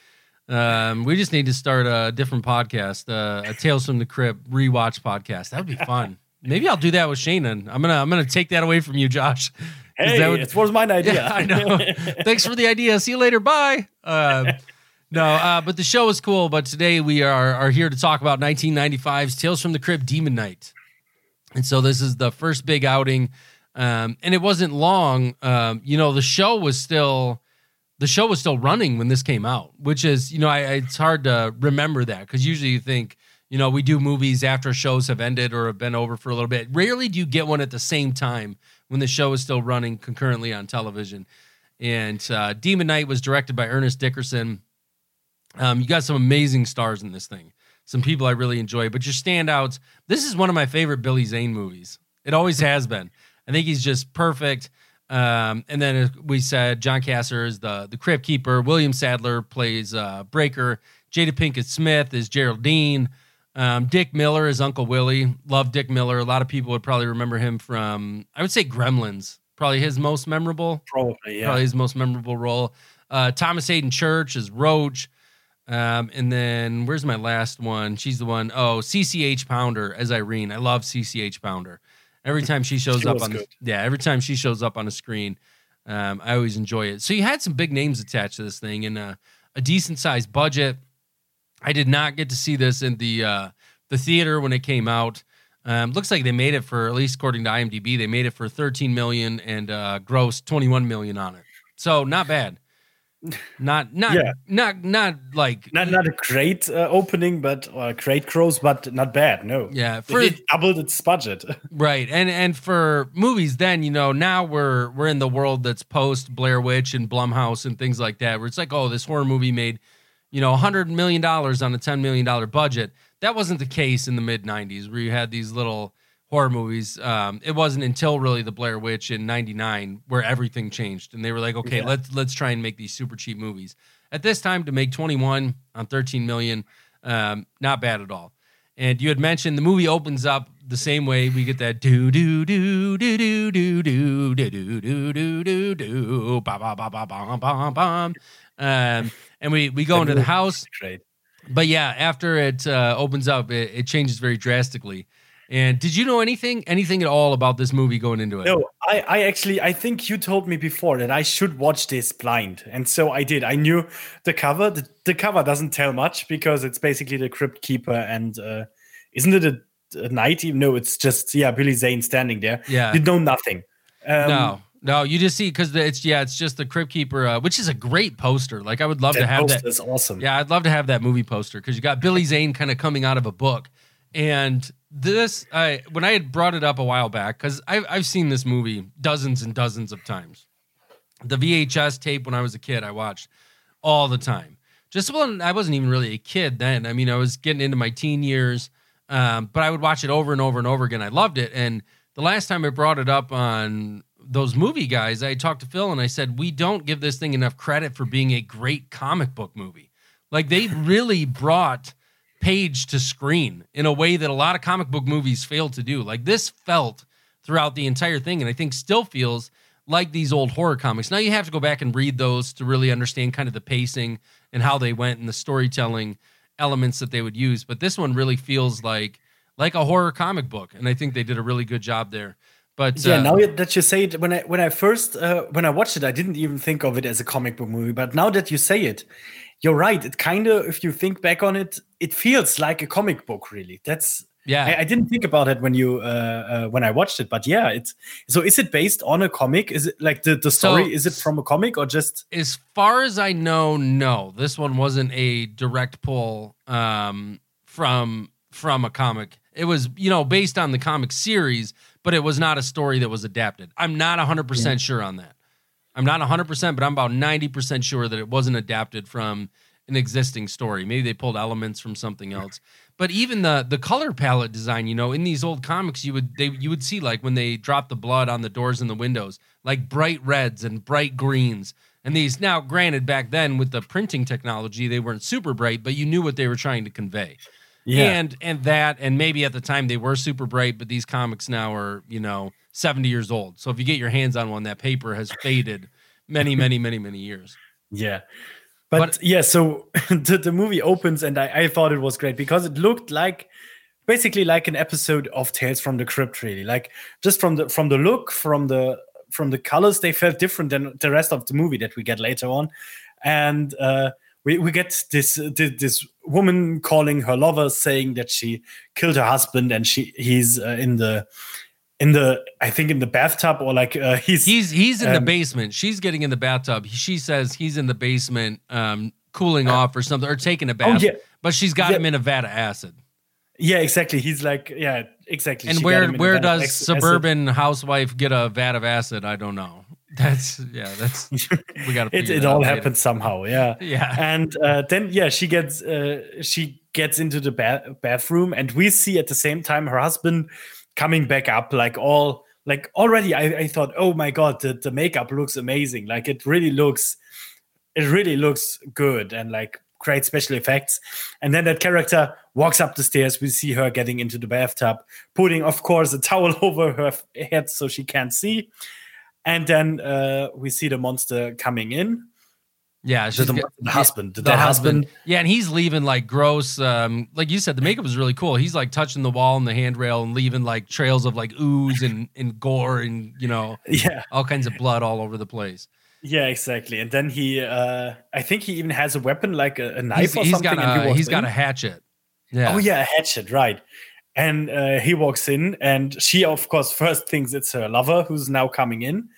Um, we just need to start a different podcast, uh, a Tales from the Crypt rewatch podcast. That would be fun. Maybe I'll do that with Shayna. I'm gonna I'm gonna take that away from you, Josh. 'Cause Hey, that would- it was my idea. Yeah, I know. Thanks for the idea. See you later. Bye. Uh, no, uh, but the show is cool. But today we are are here to talk about nineteen ninety-five's Tales from the Crypt Demon Knight. And so this is the first big outing, um, and it wasn't long. Um, you know, the show was still the show was still running when this came out, which is, you know, I, it's hard to remember that, because usually you think, you know, we do movies after shows have ended or have been over for a little bit. Rarely do you get one at the same time when the show is still running concurrently on television. And uh, Demon Knight was directed by Ernest Dickerson. Um, you got some amazing stars in this thing. Some people I really enjoy, but your standouts. This is one of my favorite Billy Zane movies. It always has been. I think he's just perfect. Um, and then as we said, John Cassier is the the Crypt Keeper. William Sadler plays uh, Breaker. Jada Pinkett Smith is Geraldine. Um, Dick Miller is Uncle Willie. Love Dick Miller. A lot of people would probably remember him from, I would say, Gremlins. Probably his most memorable. Probably, yeah. Probably his most memorable role. Uh, Thomas Hayden Church is Roach. Um, and then where's my last one? She's the one. Oh, C C H Pounder as Irene. I love C C H Pounder. Every time she shows She up was on the, good. yeah, every time she shows up on a screen, um, I always enjoy it. So you had some big names attached to this thing and a, a decent sized budget. I did not get to see this in the uh, the theater when it came out. Um, looks like they made it for, at least according to IMDb, they made it for thirteen million and uh, grossed twenty-one million on it. So not bad. Not not Yeah. not not like Not not a great uh, opening, but or a great growth, but not bad. No. Yeah, For, it doubled its budget. right. And and for movies then, you know, now we're we're in the world that's post Blair Witch and Blumhouse and things like that, where it's like, oh, this horror movie made, you know, one hundred million dollars on a ten million dollars budget. That wasn't the case in the mid nineties, where you had these little horror movies. Um, it wasn't until really the Blair Witch in ninety-nine where everything changed, and they were like, okay, Yeah. let's let's try and make these super cheap movies. At this time, to make twenty-one on thirteen million, um, not bad at all. And you had mentioned the movie opens up the same way. We get that do do do do do do do do do do do do do ba ba ba ba ba ba ba. Um, and we we go into the house. Great. But yeah, after it uh, opens up, it, it changes very drastically. And did you know anything, anything at all about this movie going into it? No, I, I actually, I think you told me before that I should watch this blind. And so I did. I knew the cover. The, the cover doesn't tell much because it's basically the Crypt Keeper. And uh, isn't it a a knight. Even no, it's just yeah, Billy Zane standing there. Yeah, you know nothing. Um, no, no, you just see because it's yeah, it's just the Crypt Keeper, uh, which is a great poster. Like I would love that to have poster that. is awesome. Yeah, I'd love to have that movie poster because you got Billy Zane kind of coming out of a book, and this I when I had brought it up a while back because I've I've seen this movie dozens and dozens of times. The V H S tape when I was a kid, I watched all the time. Just when I wasn't even really a kid then. I mean, I was getting into my teen years, um, but I would watch it over and over and over again. I loved it. And the last time I brought it up on those movie guys, I talked to Phil and I said, we don't give this thing enough credit for being a great comic book movie. Like they really brought page to screen in a way that a lot of comic book movies fail to do. Like this felt throughout the entire thing, and I think still feels like these old horror comics. Now you have to go back and read those to really understand kind of the pacing and how they went and the storytelling elements that they would use. But this one really feels like like a horror comic book, and I think they did a really good job there. But yeah, uh, now that you say it, when I when I first uh, when I watched it, I didn't even think of it as a comic book movie. But now that you say it, you're right. It kind of, if you think back on it, it feels like a comic book. Really, that's yeah. I, I didn't think about it when you uh, uh, when I watched it, but yeah, it's so. Is it based on a comic? Is it like the the story? So, is it from a comic or just? As far as I know, no. This one wasn't a direct pull um, from from a comic. It was, you know, based on the comic series, but it was not a story that was adapted. I'm not one hundred percent yeah. sure on that. I'm not one hundred percent, but I'm about ninety percent sure that it wasn't adapted from an existing story. Maybe they pulled elements from something else. But even the the color palette design, you know, in these old comics, you would they you would see like when they dropped the blood on the doors and the windows, like bright reds and bright greens. And these, now granted, back then with the printing technology, they weren't super bright, but you knew what they were trying to convey. Yeah. And and that, and maybe at the time they were super bright, but these comics now are, you know, seventy years old. So if you get your hands on one, that paper has faded many, many, many, many years. Yeah. But, but yeah, so the, the movie opens, and I, I thought it was great because it looked like basically like an episode of Tales from the Crypt, really. Like just from the from the look, from the from the colors, they felt different than the rest of the movie that we get later on. And uh We, we get this this woman calling her lover, saying that she killed her husband, and she he's uh, in the in the I think in the bathtub, or like uh, he's he's he's in um, the basement. She's getting in the bathtub. She says he's in the basement, um, cooling uh, off or something, or taking a bath. Oh, yeah. But she's got yeah. him in a vat of acid. Yeah, exactly. He's like, yeah, exactly. And she where where does acid. suburban housewife get a vat of acid? I don't know. That's yeah. That's we got to. it it all happens somehow. Yeah, yeah. And uh, then yeah, she gets uh, she gets into the ba- bathroom, and we see at the same time her husband coming back up, like all like already. I, I thought, oh my god, the, the makeup looks amazing. Like it really looks, it really looks good, and like great special effects. And then that character walks up the stairs. We see her getting into the bathtub, putting, of course, a towel over her head so she can't see. And then uh, we see the monster coming in. Yeah, the, the, the husband, the, the dead husband. husband. Yeah, and he's leaving like gross. Um, like you said, the makeup was really cool. He's like touching the wall and the handrail and leaving like trails of like ooze and, and gore and, you know, yeah, all kinds of blood all over the place. Yeah, exactly. And then he, uh, I think he even has a weapon, like a, a knife he's, or he's something. Got a, and he he's in. got a hatchet. Yeah. Oh yeah, a hatchet, right. And uh, he walks in, and she, of course, first thinks it's her lover who's now coming in.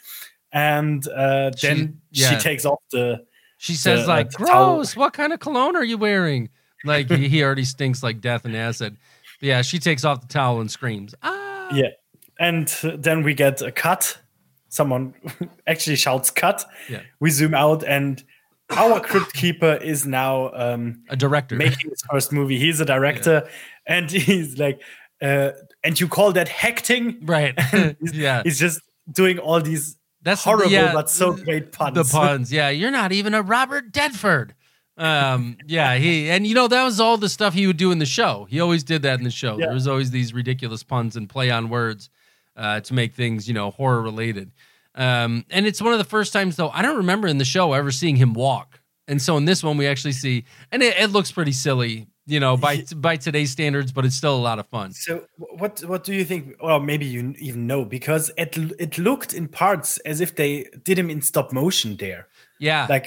And uh, then she, yeah. she takes off the. She says, the, like, uh, the gross, towel. What kind of cologne are you wearing? Like, he, he already stinks like death and acid. But yeah, she takes off the towel and screams, ah. Yeah. And then we get a cut. Someone actually shouts cut. Yeah. We zoom out, and our Crypt Keeper is now um, a director making his first movie. He's a director, yeah. and he's like, uh, and you call that hecting? Right. he's, yeah. He's just doing all these That's horrible yeah, but so great puns. The puns, yeah. You're not even a Robert Redford. Um, yeah, he and you know that was all the stuff he would do in the show. He always did that in the show. Yeah. There was always these ridiculous puns and play on words uh, to make things, you know, horror related. Um, and it's one of the first times though I don't remember in the show ever seeing him walk. And so in this one we actually see, and it, it looks pretty silly, you know, by by today's standards, but it's still a lot of fun. So what what do you think? Well, maybe you even know, because it it looked in parts as if they did him in stop motion there. Yeah, like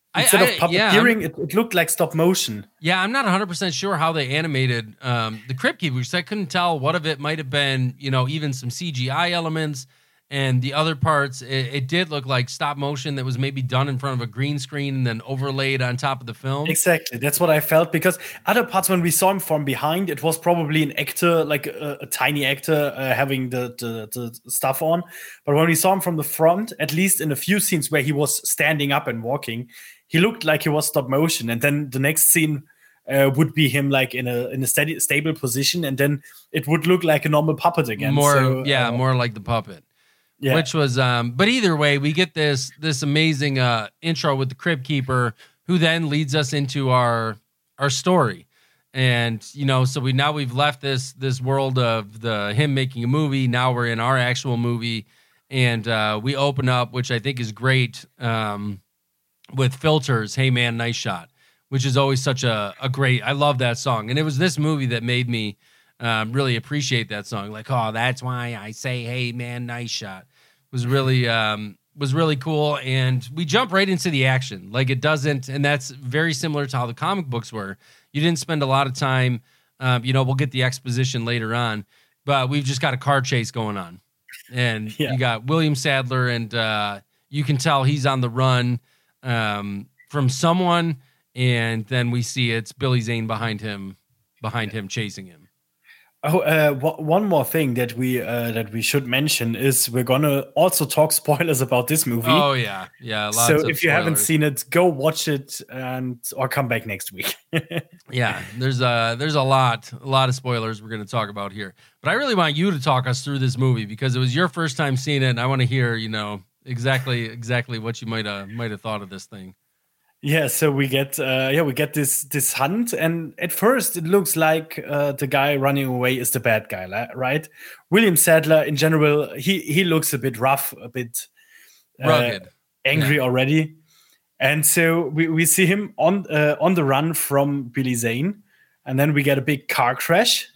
instead I, of puppeteering, yeah, it, it looked like stop motion. Yeah, I'm not one hundred percent sure how they animated um, the Crypt Keepers. I couldn't tell what of it might have been, you know, even some C G I elements, and the other parts, it, it did look like stop motion that was maybe done in front of a green screen and then overlaid on top of the film. Exactly, that's what I felt, because other parts, when we saw him from behind, it was probably an actor, like a, a tiny actor uh, having the, the the stuff on. But when we saw him from the front, at least in a few scenes where he was standing up and walking, he looked like he was stop motion. And then the next scene uh, would be him like in a in a steady stable position, and then it would look like a normal puppet again. More, so, yeah, uh, more like the puppet. Yeah. Which was, um, but either way, we get this this amazing uh, intro with the Crypt Keeper, who then leads us into our our story, and you know, so we now we've left this this world of the him making a movie. Now we're in our actual movie, and uh, we open up, which I think is great, um, with Filters. Hey man, nice shot, which is always such a a great. I love that song, and it was this movie that made me um, really appreciate that song. Like, oh, that's why I say, hey man, nice shot. Was really um, was really cool, and we jump right into the action. Like it doesn't, and that's very similar to how the comic books were. You didn't spend a lot of time. Um, you know, we'll get the exposition later on, but we've just got a car chase going on, and yeah. You got William Sadler, and uh, you can tell he's on the run um, from someone, and then we see it's Billy Zane behind him, behind him chasing him. Oh, uh, w- one more thing that we uh, that we should mention is we're gonna also talk spoilers about this movie. Oh yeah, yeah. Lots so of if you spoilers. haven't seen it, go watch it and or come back next week. Yeah, there's a there's a lot a lot of spoilers we're gonna talk about here. But I really want you to talk us through this movie because it was your first time seeing it, and I want to hear you know exactly exactly what you might have might have thought of this thing. Yeah, so we get uh, yeah we get this this hunt, and at first it looks like uh, the guy running away is the bad guy, right? William Sadler, in general, he he looks a bit rough, a bit uh, rugged, angry yeah. already, and so we, we see him on uh, on the run from Billy Zane, and then we get a big car crash,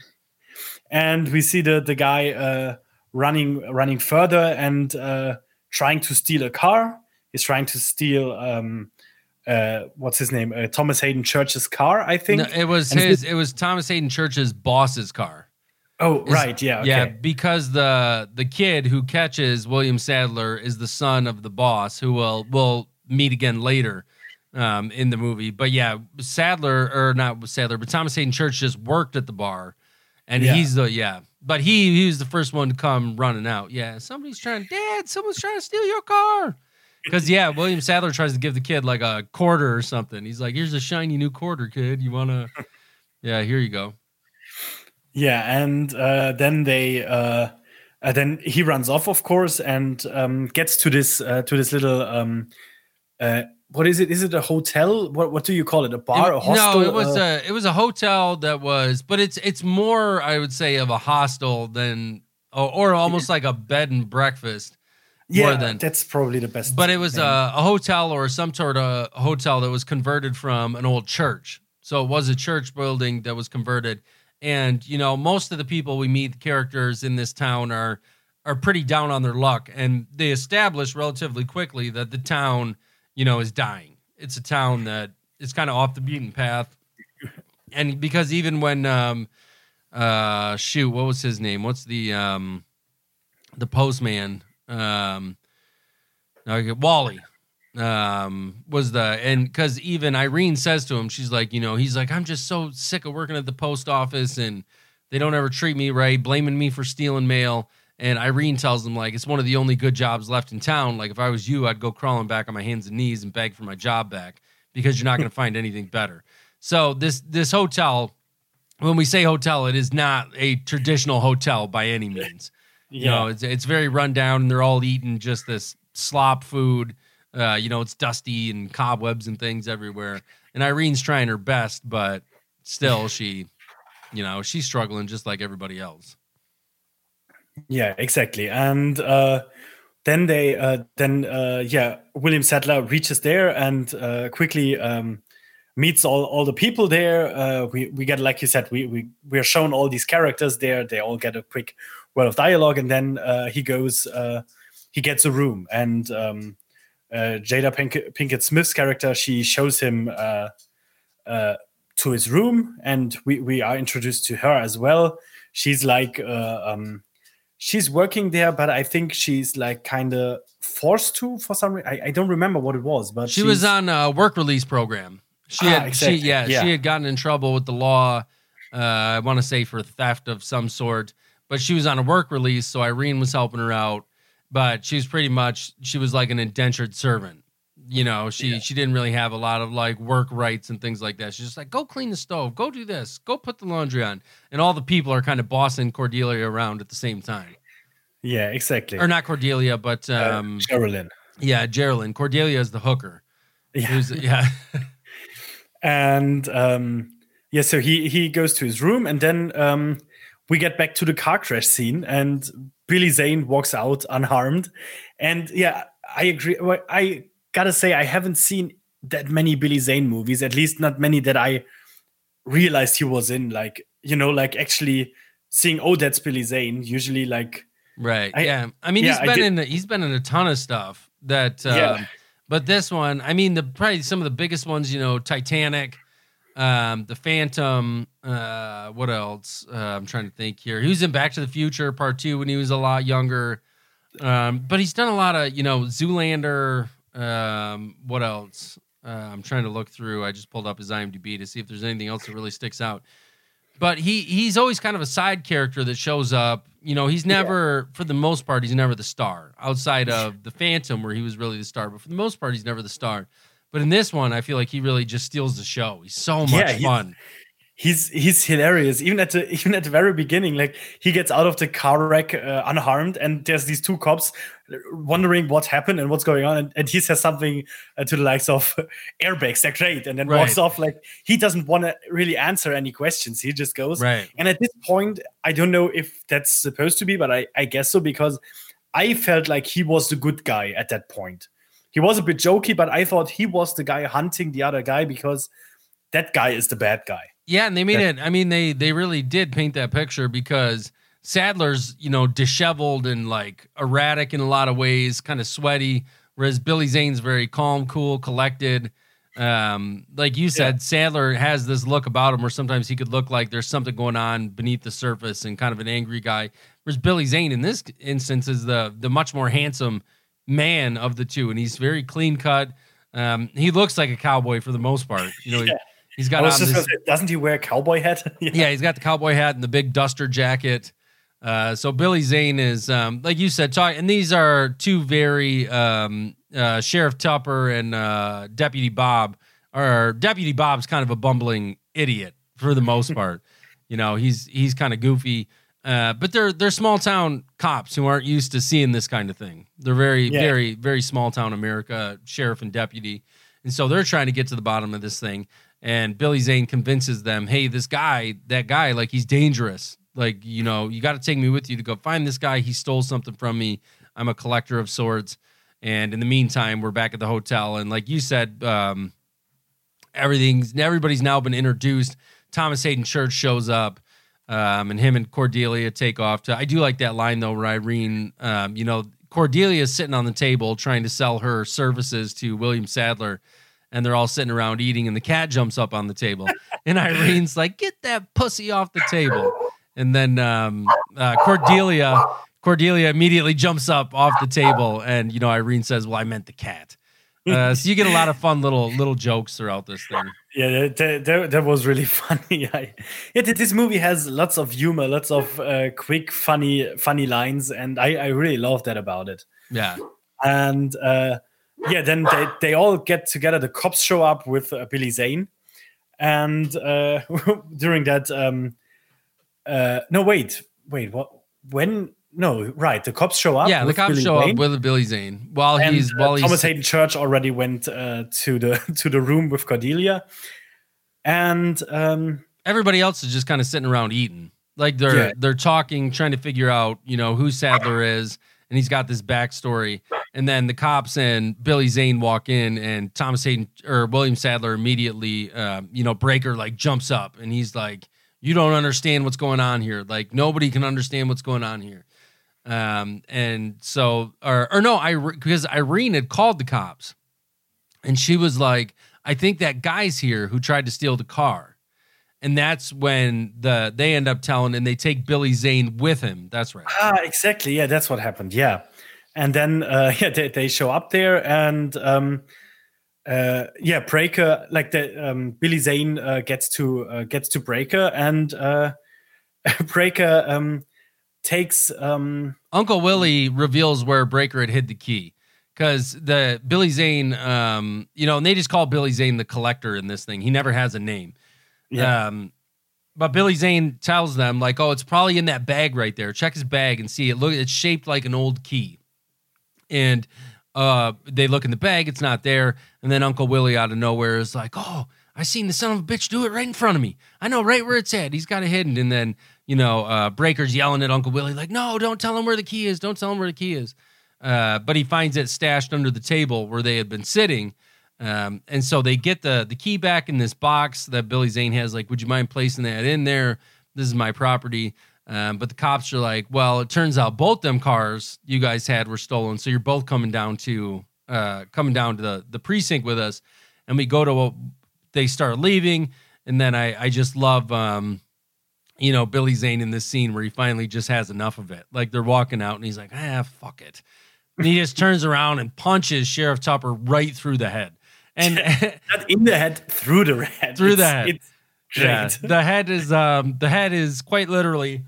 and we see the the guy uh, running running further and uh, trying to steal a car. He's trying to steal. Um, Uh, what's his name? Uh, Thomas Hayden Church's car, I think. No, it was and his. It was Thomas Hayden Church's boss's car. Oh, Is, right, yeah, okay. yeah. Because the the kid who catches William Sadler is the son of the boss, who will will meet again later um, in the movie. But yeah, Sadler or not Sadler, but Thomas Hayden Church just worked at the bar, and yeah. he's the yeah. But he he was the first one to come running out. Yeah, somebody's trying. Dad, someone's trying to steal your car. Because, yeah, William Sadler tries to give the kid like a quarter or something. He's like, here's a shiny new quarter, kid. You want to? Yeah, here you go. Yeah, and uh, then they, uh, uh, then he runs off, of course, and um, gets to this uh, to this little, um, uh, what is it? Is it a hotel? What what do you call it? A bar? It, a hostel? No, it was uh, a it was a hotel that was, but it's it's more, I would say, of a hostel than, or, or almost like a bed and breakfast. Yeah, than, that's probably the best. But it was a, a hotel or some sort of hotel that was converted from an old church. So it was a church building that was converted. And, you know, most of the people we meet, the characters in this town are are pretty down on their luck. And they establish relatively quickly that the town, you know, is dying. It's a town that is kind of off the beaten path. And because even when, um, uh, shoot, what was his name? What's the um, the postman? Um, okay, Wally, um, was the, and because even Irene says to him, she's like, you know, he's like, I'm just so sick of working at the post office and they don't ever treat me right, blaming me for stealing mail. And Irene tells him, like, it's one of the only good jobs left in town. Like, if I was you, I'd go crawling back on my hands and knees and beg for my job back because you're not going to find anything better. So this, this hotel, when we say hotel, it is not a traditional hotel by any means. You Yeah. know, it's it's very run down, and they're all eating just this slop food. Uh, you know, it's dusty and cobwebs and things everywhere. And Irene's trying her best, but still, she, you know, she's struggling just like everybody else. Yeah, exactly. And uh, then they, uh, then uh, yeah, William Sadler reaches there and uh, quickly um, meets all, all the people there. Uh, we we get, like you said, we we we are shown all these characters there. They all get a quick word of dialogue, and then uh, he goes, uh, he gets a room, and um, uh, Jada Pink- Pinkett Smith's character, she shows him uh, uh, to his room, and we we are introduced to her as well. She's like uh, um, she's working there, but I think she's like kind of forced to for some reason. I, I don't remember what it was, but she was on a work release program. She ah, had, exactly. she, yeah, yeah, she had gotten in trouble with the law. Uh, I want to say for theft of some sort, but she was on a work release, so Irene was helping her out. But she was pretty much, she was like an indentured servant. You know, she yeah. she didn't really have a lot of like work rights and things like that. She's just like, go clean the stove, go do this, go put the laundry on, and all the people are kind of bossing Cordelia around at the same time. Yeah, exactly. Or not Cordelia, but um, uh, Geraldine. Yeah, Geraldine. Cordelia is the hooker. Yeah, Who's, yeah. and um, yeah, so he he goes to his room, and then um, we get back to the car crash scene, and Billy Zane walks out unharmed. And yeah, I agree. I gotta say, I haven't seen that many Billy Zane movies, at least not many that I realized he was in. Like, you know, like actually seeing, oh, that's Billy Zane. Usually, like, right, I, yeah. I mean, yeah, he's been in he's been in a ton of stuff. That, um, yeah. But this one, I mean, the probably some of the biggest ones, you know, Titanic, um, The Phantom. Uh, what else? Uh, I'm trying to think here. He was in Back to the Future Part Two when he was a lot younger. Um, but he's done a lot of, you know, Zoolander. Um, what else? Uh, I'm trying to look through. I just pulled up his IMDb to see if there's anything else that really sticks out. But he he's always kind of a side character that shows up. You know, he's never, yeah. for the most part, he's never the star. Outside of The Phantom, where he was really the star. But for the most part, he's never the star. But in this one, I feel like he really just steals the show. He's so much yeah, fun. He's he's hilarious. Even at the even at the very beginning, like he gets out of the car wreck uh, unharmed, and there's these two cops wondering what happened and what's going on, and, and he says something uh, to the likes of airbags, they're great, and then right. walks off. Like he doesn't want to really answer any questions. He just goes. Right. And at this point, I don't know if that's supposed to be, but I, I guess so, because I felt like he was the good guy at that point. He was a bit jokey, but I thought he was the guy hunting the other guy, because that guy is the bad guy. Yeah, and they made that, it. I mean, they they really did paint that picture, because Sadler's, you know, disheveled and like erratic in a lot of ways, kind of sweaty, whereas Billy Zane's very calm, cool, collected. Um, like you said, yeah. Sadler has this look about him where sometimes he could look like there's something going on beneath the surface and kind of an angry guy. Whereas Billy Zane in this instance is the the much more handsome man of the two, and he's very clean cut. Um, he looks like a cowboy for the most part. You know. Yeah. He's got on this, doesn't he wear a cowboy hat? yeah. yeah, he's got the cowboy hat and the big duster jacket. Uh, so Billy Zane is, um, like you said, talk, and these are two very um, uh, Sheriff Tupper and uh, Deputy Bob. Or Deputy Bob's kind of a bumbling idiot for the most part. You know, he's he's kind of goofy, uh, but they're they're small town cops who aren't used to seeing this kind of thing. They're very yeah. very very small town America, sheriff and deputy, and so they're trying to get to the bottom of this thing. And Billy Zane convinces them, hey, this guy, that guy, like, he's dangerous. Like, you know, you got to take me with you to go find this guy. He stole something from me. I'm a collector of swords. And in the meantime, we're back at the hotel. And like you said, um, everything's, everybody's now been introduced. Thomas Hayden Church shows up, um, and him and Cordelia take off. To, I do like that line, though, where Irene, um, you know, Cordelia is sitting on the table trying to sell her services to William Sadler. And they're all sitting around eating, and the cat jumps up on the table. And Irene's like, get that pussy off the table. And then um, uh, Cordelia Cordelia immediately jumps up off the table. And, you know, Irene says, well, I meant the cat. Uh, so you get a lot of fun little little jokes throughout this thing. Yeah, that, that, that was really funny. I, yeah, this movie has lots of humor, lots of uh, quick, funny funny lines. And I, I really love that about it. Yeah. And... Uh, Yeah, then they, they all get together. The cops show up with uh, Billy Zane. And uh, during that... Um, uh, no, wait. Wait, what? When... No, right. The cops show up. Yeah, the cops Billy show Zane. up with Billy Zane. While and, he's... while uh, he's Thomas Hayden Church already went uh, to the to the room with Cordelia. And... Um, everybody else is just kind of sitting around eating. Like, they're yeah. they're talking, trying to figure out, you know, who Sadler is. And he's got this backstory. And then the cops and Billy Zane walk in, and Thomas Hayden or William Sadler immediately, um, you know, Breaker like jumps up, and he's like, "You don't understand what's going on here. Like, nobody can understand what's going on here." Um, and so, or, or no, I, because Irene had called the cops and she was like, I think that guy's here who tried to steal the car. And that's when the, they end up telling, and they take Billy Zane with him. That's right. Ah, exactly. Yeah, that's what happened. Yeah. And then, uh, yeah, they, they show up there and, um, uh, yeah, Breaker, like the, um, Billy Zane, uh, gets to, uh, gets to Breaker and, uh, Breaker, um, takes um Uncle Willie reveals where Breaker had hid the key, because the Billy Zane, um, you know, and they just call Billy Zane the collector in this thing. He never has a name. Yeah. Um, but Billy Zane tells them like, oh, it's probably in that bag right there. Check his bag and see it. Look, it's shaped like an old key. And uh, they look in the bag, it's not there. And then Uncle Willie out of nowhere is like, oh, I seen the son of a bitch do it right in front of me. I know right where it's at. He's got it hidden. And then, you know, uh, Breaker's yelling at Uncle Willie like, no, don't tell him where the key is. Don't tell him where the key is. Uh, but he finds it stashed under the table where they had been sitting. Um, and so they get the the key back in this box that Billy Zane has. Like, would you mind placing that in there? This is my property. Um, but the cops are like, well, it turns out both them cars you guys had were stolen. So you're both coming down to uh, coming down to the, the precinct with us. And we go to a, they start leaving. And then I, I just love, um, you know, Billy Zane in this scene where he finally just has enough of it. Like they're walking out and he's like, ah, fuck it. And he just turns around and punches Sheriff Tupper right through the head. And not in the head, through the head. Through it's, the head. It's great. Yeah, the head is um the head is quite literally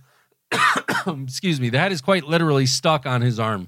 excuse me, the head is quite literally stuck on his arm.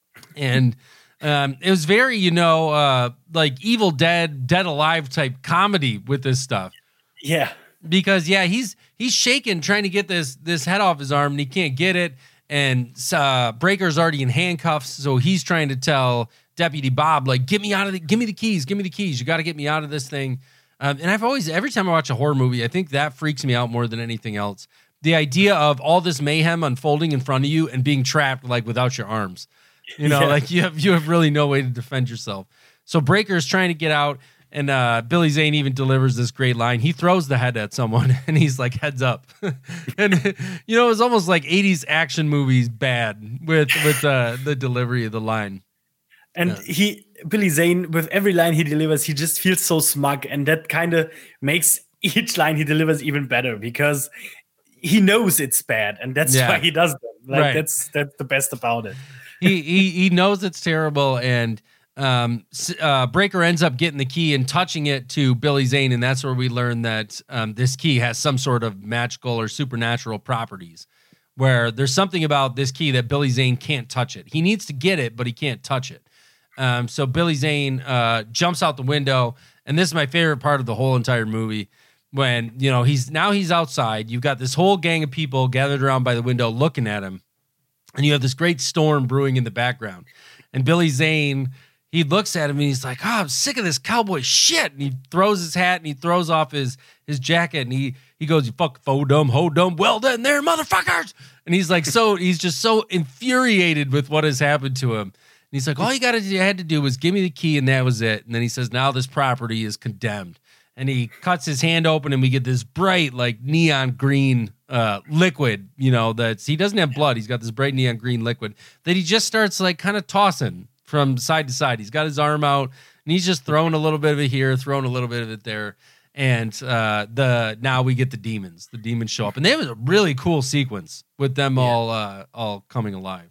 And um it was very, you know, uh like Evil Dead, Dead Alive type comedy with this stuff. Yeah. Because yeah, he's he's shaking trying to get this this head off his arm and he can't get it. And uh Breaker's already in handcuffs, so he's trying to tell Deputy Bob, like, get me out of the, give me the keys, give me the keys. You got to get me out of this thing. Um, and I've always, every time I watch a horror movie, I think that freaks me out more than anything else. The idea of all this mayhem unfolding in front of you and being trapped like without your arms, you know, yeah. like you have, you have really no way to defend yourself. So Breaker's trying to get out. And uh, Billy Zane even delivers this great line. He throws the head at someone and he's like, heads up. And, you know, it's almost like eighties action movies bad with, with uh, the delivery of the line. And yeah. he, Billy Zane, with every line he delivers, he just feels so smug. And that kind of makes each line he delivers even better because he knows it's bad. And that's yeah. why he does them. Like, right. that's, that's the best about it. he, he, he knows it's terrible. And um, uh, Breaker ends up getting the key and touching it to Billy Zane. And that's where we learn that um, this key has some sort of magical or supernatural properties. Where there's something about this key that Billy Zane can't touch it. He needs to get it, but he can't touch it. Um, so Billy Zane uh, jumps out the window, and this is my favorite part of the whole entire movie. When you know he's now he's outside, you've got this whole gang of people gathered around by the window looking at him, and you have this great storm brewing in the background. And Billy Zane, he looks at him and he's like, "Oh, I'm sick of this cowboy shit." And he throws his hat and he throws off his his jacket and he he goes, "You fuck fo dumb ho dumb well done there, motherfuckers!" And he's like, so he's just so infuriated with what has happened to him. And he's like, all you got to do, had to do was give me the key, and that was it. And then he says, now this property is condemned. And he cuts his hand open, and we get this bright, like neon green uh, liquid. You know, that's he doesn't have blood. He's got this bright neon green liquid that he just starts like kind of tossing from side to side. He's got his arm out, and he's just throwing a little bit of it here, throwing a little bit of it there. And uh, the now we get the demons. The demons show up, and they have a really cool sequence with them yeah. all uh, all coming alive.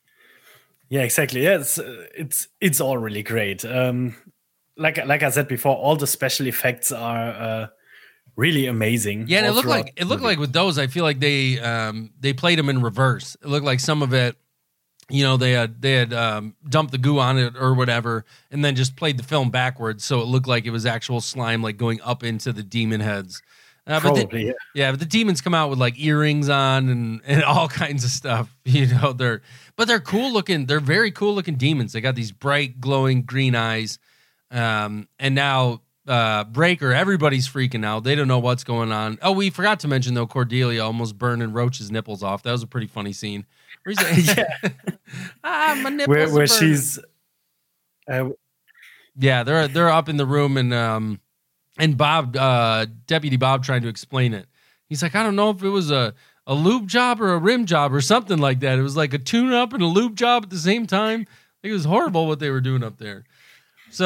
Yeah, exactly. Yeah, it's it's it's all really great. Um, like like I said before, all the special effects are uh, really amazing. Yeah, and it looked like it looked like with those, I feel like they um, they played them in reverse. It looked like some of it, you know, they had they had um, dumped the goo on it or whatever, and then just played the film backwards, so it looked like it was actual slime, like going up into the demon heads. Uh, Probably, but the, yeah. Yeah, but the demons come out with like earrings on and, and all kinds of stuff. You know, they're but they're cool looking. They're very cool looking demons. They got these bright, glowing green eyes. Um, and now uh, Breaker, everybody's freaking out. They don't know what's going on. Oh, we forgot to mention though, Cordelia almost burning Roach's nipples off. That was a pretty funny scene. Where he's like, yeah, ah, my nipples. Where, where are she's, uh, yeah, they're they're up in the room and um. And Bob, uh, Deputy Bob, trying to explain it. He's like, I don't know if it was a, a lube job or a rim job or something like that. It was like a tune-up and a lube job at the same time. It was horrible what they were doing up there. So,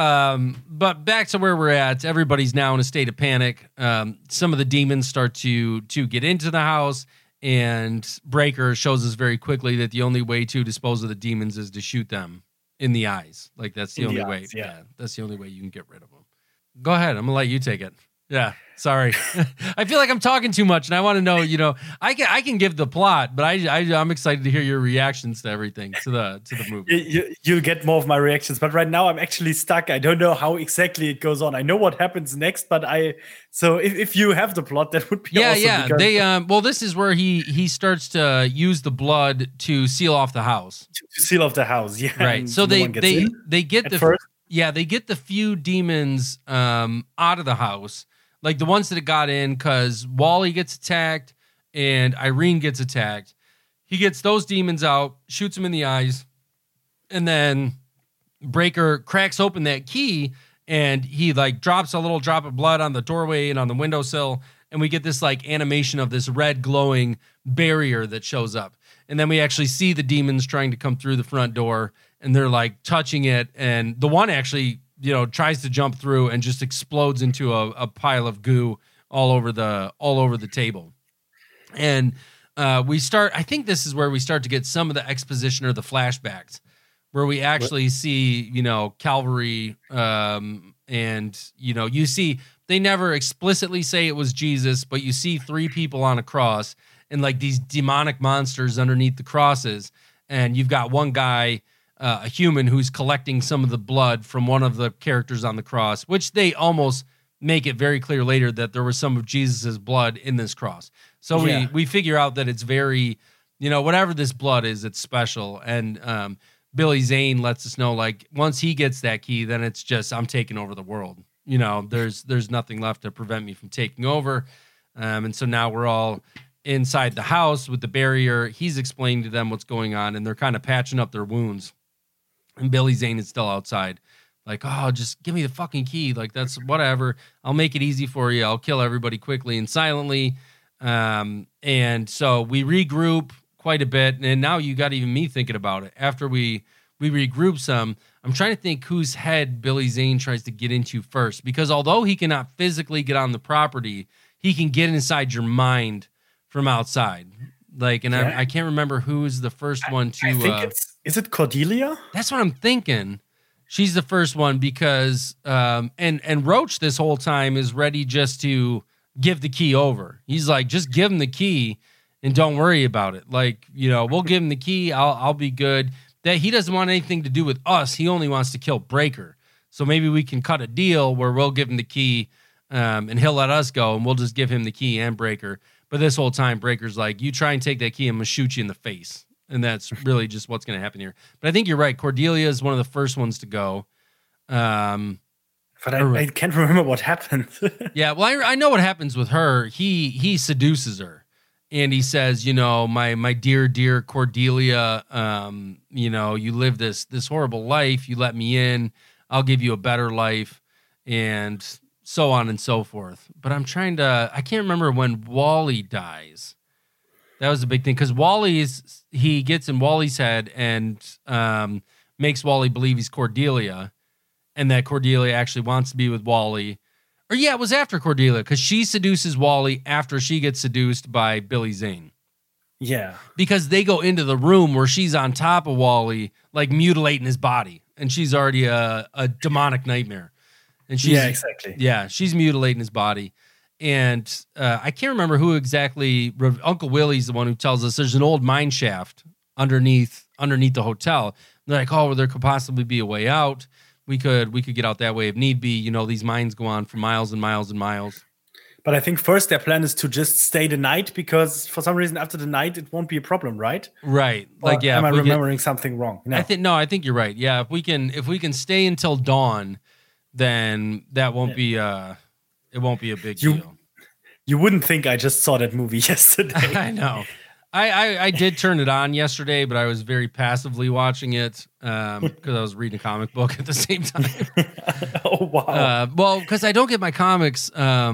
um, but back to where we're at. Everybody's now in a state of panic. Um, some of the demons start to to get into the house, and Breaker shows us very quickly that the only way to dispose of the demons is to shoot them in the eyes. Like that's the In only the way. eyes, yeah. yeah, that's the only way you can get rid of them. Go ahead. I'm gonna let you take it. Yeah, sorry. I feel like I'm talking too much, and I want to know. You know, I can I can give the plot, but I, I I'm excited to hear your reactions to everything to the to the movie. You, you, you'll get more of my reactions, but right now I'm actually stuck. I don't know how exactly it goes on. I know what happens next, but I so if, if you have the plot, that would be yeah awesome. yeah. They um well, this is where he he starts to use the blood to seal off the house. To seal off the house, yeah. Right. So no they one gets they in they get at the first. yeah they get the few demons um out of the house. Like the ones that got in, because Wally gets attacked and Irene gets attacked. He gets those demons out, shoots them in the eyes, and then Breaker cracks open that key, and he like drops a little drop of blood on the doorway and on the windowsill, and we get this like animation of this red glowing barrier that shows up. And then we actually see the demons trying to come through the front door, and they're like touching it, and the one actually, you know, tries to jump through and just explodes into a, a pile of goo all over the all over the table. And uh, we start, I think this is where we start to get some of the exposition or the flashbacks, where we actually what? see, you know, Calvary, um, and, you know, you see, they never explicitly say it was Jesus, but you see three people on a cross and like these demonic monsters underneath the crosses. And you've got one guy, Uh, a human who's collecting some of the blood from one of the characters on the cross, which they almost make it very clear later that there was some of Jesus's blood in this cross. So yeah. we we figure out that it's very, you know, whatever this blood is, it's special. And um, Billy Zane lets us know, like, once he gets that key, then it's just, I'm taking over the world. You know, there's there's nothing left to prevent me from taking over. Um, and so now we're all inside the house with the barrier. He's explaining to them what's going on, and they're kind of patching up their wounds. And Billy Zane is still outside. Like, oh, just give me the fucking key. Like, that's whatever. I'll make it easy for you. I'll kill everybody quickly and silently. Um, and so we regroup quite a bit. And now you got even me thinking about it. After we we regroup some, I'm trying to think whose head Billy Zane tries to get into first. Because although he cannot physically get on the property, he can get inside your mind from outside. Like, and yeah. I, I can't remember who's the first one to. I think uh, it's is it Cordelia? That's what I'm thinking. She's the first one because, um, and and Roach this whole time is ready just to give the key over. He's like, just give him the key and don't worry about it. Like, you know, we'll give him the key. I'll I'll be good. That he doesn't want anything to do with us. He only wants to kill Breaker. So maybe we can cut a deal where we'll give him the key, um, and he'll let us go, and we'll just give him the key and Breaker. But this whole time, Breaker's like, you try and take that key, I'm going to shoot you in the face. And that's really just what's going to happen here. But I think you're right. Cordelia is one of the first ones to go. Um, but I, I can't remember what happened. yeah, well, I, I know what happens with her. He he seduces her. And he says, you know, my my dear, dear Cordelia, um, you know, you live this this horrible life. You let me in. I'll give you a better life. And so on and so forth. But I'm trying to, I can't remember when Wally dies. That was a big thing because Wally's, he gets in Wally's head and um, makes Wally believe he's Cordelia and that Cordelia actually wants to be with Wally. Or yeah, it was after Cordelia because she seduces Wally after she gets seduced by Billy Zane. Yeah. Because they go into the room where she's on top of Wally, like mutilating his body. And she's already a, a demonic nightmare. And she's, yeah, exactly. Yeah, she's mutilating his body. And uh, I can't remember who exactly. Uncle Willie's the one who tells us there's an old mine shaft underneath underneath the hotel. They're like, oh, well, there could possibly be a way out. We could we could get out that way if need be. You know, these mines go on for miles and miles and miles. But I think first their plan is to just stay the night because for some reason after the night it won't be a problem, right? Right. Or like, yeah. Am I remembering get, something wrong? No. I think no. I think you're right. Yeah. If we can if we can stay until dawn, then that won't yeah. be uh it won't be a big you, deal. You wouldn't think I just saw that movie yesterday. I know. I, I, I did turn it on yesterday, but I was very passively watching it um, because I was reading a comic book at the same time. Oh, wow. Uh, well, because I don't get my comics um,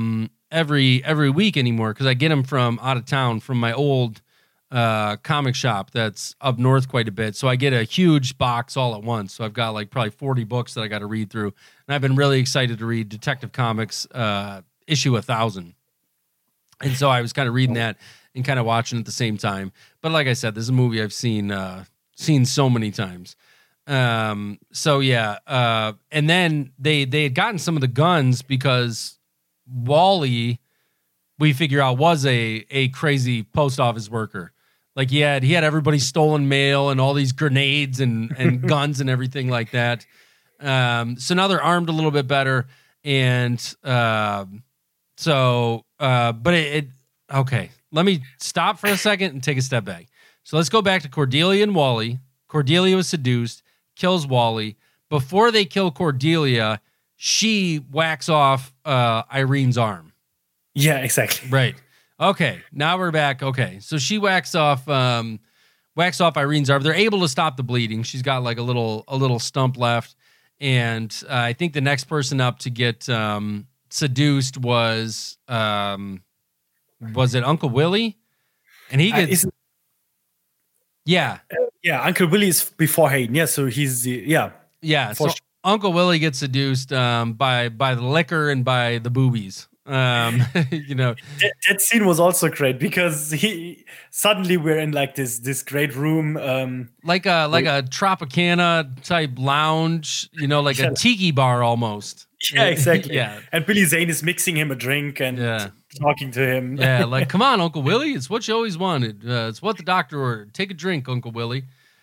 every every week anymore because I get them from out of town from my old uh, comic shop that's up north quite a bit. So I get a huge box all at once. So I've got like probably forty books that I got to read through, and I've been really excited to read Detective Comics uh, issue a thousand. And so I was kind of reading that and kind of watching at the same time. But like I said, this is a movie I've seen uh, seen so many times. Um, so yeah, uh, and then they they had gotten some of the guns because Wally, we figure out, was a a crazy post office worker. Like he had he had everybody's stolen mail and all these grenades and and guns and everything like that. Um, so now they're armed a little bit better, and uh, so uh, but it, it okay. Let me stop for a second and take a step back. So let's go back to Cordelia and Wally. Cordelia was seduced, kills Wally. Before they kill Cordelia, she whacks off uh, Irene's arm. Yeah, exactly. Right. Okay. Now we're back. Okay. So she whacks off, um, whacks off Irene's arm. They're able to stop the bleeding. She's got like a little, a little stump left. And uh, I think the next person up to get um, seduced was, um, was it Uncle Willie? And he gets, uh, yeah. Uh, yeah, Uncle Willie is before Hayden. Yeah, so he's the, yeah. Yeah, so sure. Uncle Willie gets seduced um, by by the liquor and by the boobies. Um, you know, that, that scene was also great because he suddenly we're in like this this great room, um, like a like a Tropicana type lounge. You know, like yeah. a tiki bar almost. Yeah, exactly. Yeah, and Billy Zane is mixing him a drink and yeah. talking to him. Yeah, like, come on, Uncle Willie, it's what you always wanted. Uh, it's what the doctor ordered. Take a drink, Uncle Willie.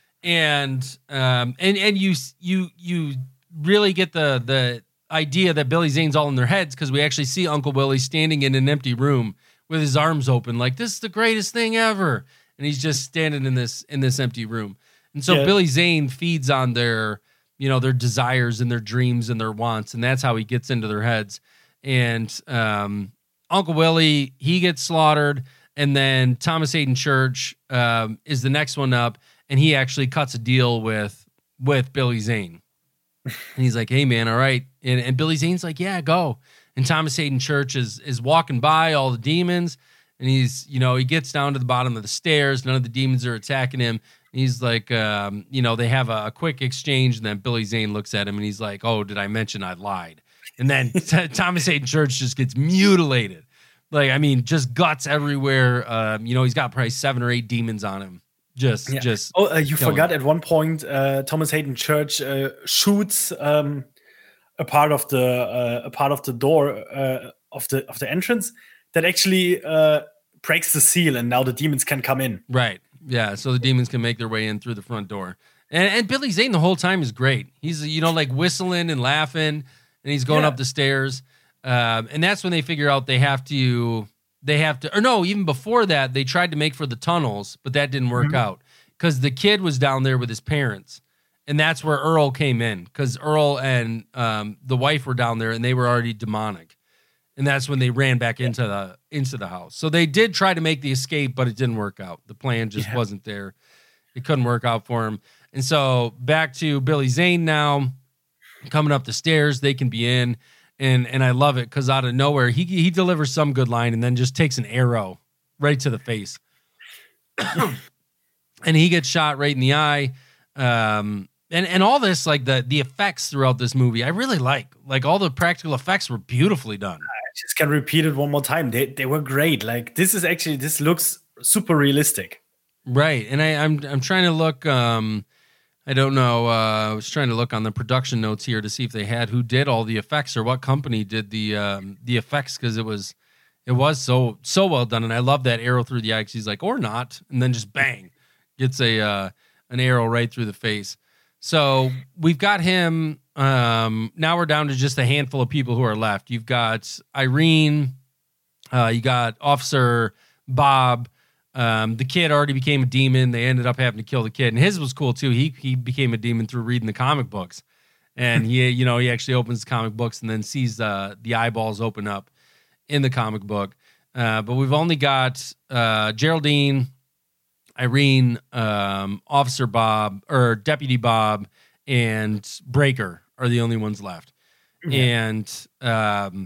And um and and you you you really get the the idea that Billy Zane's all in their heads because we actually see Uncle Willie standing in an empty room with his arms open, like this is the greatest thing ever, and he's just standing in this in this empty room. And so yeah. Billy Zane feeds on their you know their desires and their dreams and their wants, and that's how he gets into their heads. And um, Uncle Willie, he gets slaughtered, and then Thomas Hayden Church um, is the next one up. And he actually cuts a deal with with Billy Zane. And he's like, hey, man, all right. And, and Billy Zane's like, yeah, go. And Thomas Hayden Church is is walking by all the demons. And he's, you know, he gets down to the bottom of the stairs. None of the demons are attacking him. And he's like, um, you know, they have a, a quick exchange. And then Billy Zane looks at him and he's like, oh, did I mention I lied? And then t- Thomas Hayden Church just gets mutilated. Like, I mean, just guts everywhere. Um, you know, he's got probably seven or eight demons on him. Just, yeah. just. Oh, uh, you forgot him. At one point, uh, Thomas Hayden Church uh, shoots um, a part of the uh, a part of the door uh, of the of the entrance that actually uh, breaks the seal, and now the demons can come in. Right. Yeah. So the demons can make their way in through the front door. And and Billy Zane the whole time is great. He's you know like whistling and laughing, and he's going yeah. up the stairs. Um, and that's when they figure out they have to. They have to, or no, even before that, they tried to make for the tunnels, but that didn't work mm-hmm. out because the kid was down there with his parents. And that's where Earl came in because Earl and um, the wife were down there and they were already demonic. And that's when they ran back into the into the house. So they did try to make the escape, but it didn't work out. The plan just yeah. wasn't there. It couldn't work out for him. And so back to Billy Zane now, coming up the stairs, they can be in. And and I love it because out of nowhere, he he delivers some good line and then just takes an arrow right to the face. And he gets shot right in the eye. Um, and, and all this, like the, the effects throughout this movie, I really like. Like all the practical effects were beautifully done. I just can repeat it one more time. They they were great. Like this is actually, this looks super realistic. Right. And I, I'm I'm trying to look... Um, I don't know. Uh, I was trying to look on the production notes here to see if they had who did all the effects or what company did the um, the effects because it was it was so so well done, and I love that arrow through the eye. Cause he's like, or not, and then just bang, gets a uh, an arrow right through the face. So we've got him. Um, now we're down to just a handful of people who are left. You've got Irene. Uh, you got Officer Bob. Um, the kid already became a demon. They ended up having to kill the kid, and his was cool too. He he became a demon through reading the comic books, and he you know he actually opens the comic books and then sees the the eyeballs open up in the comic book. Uh, but we've only got uh, Geraldine, Irene, um, Officer Bob or Deputy Bob, and Breaker are the only ones left. Yeah. And um,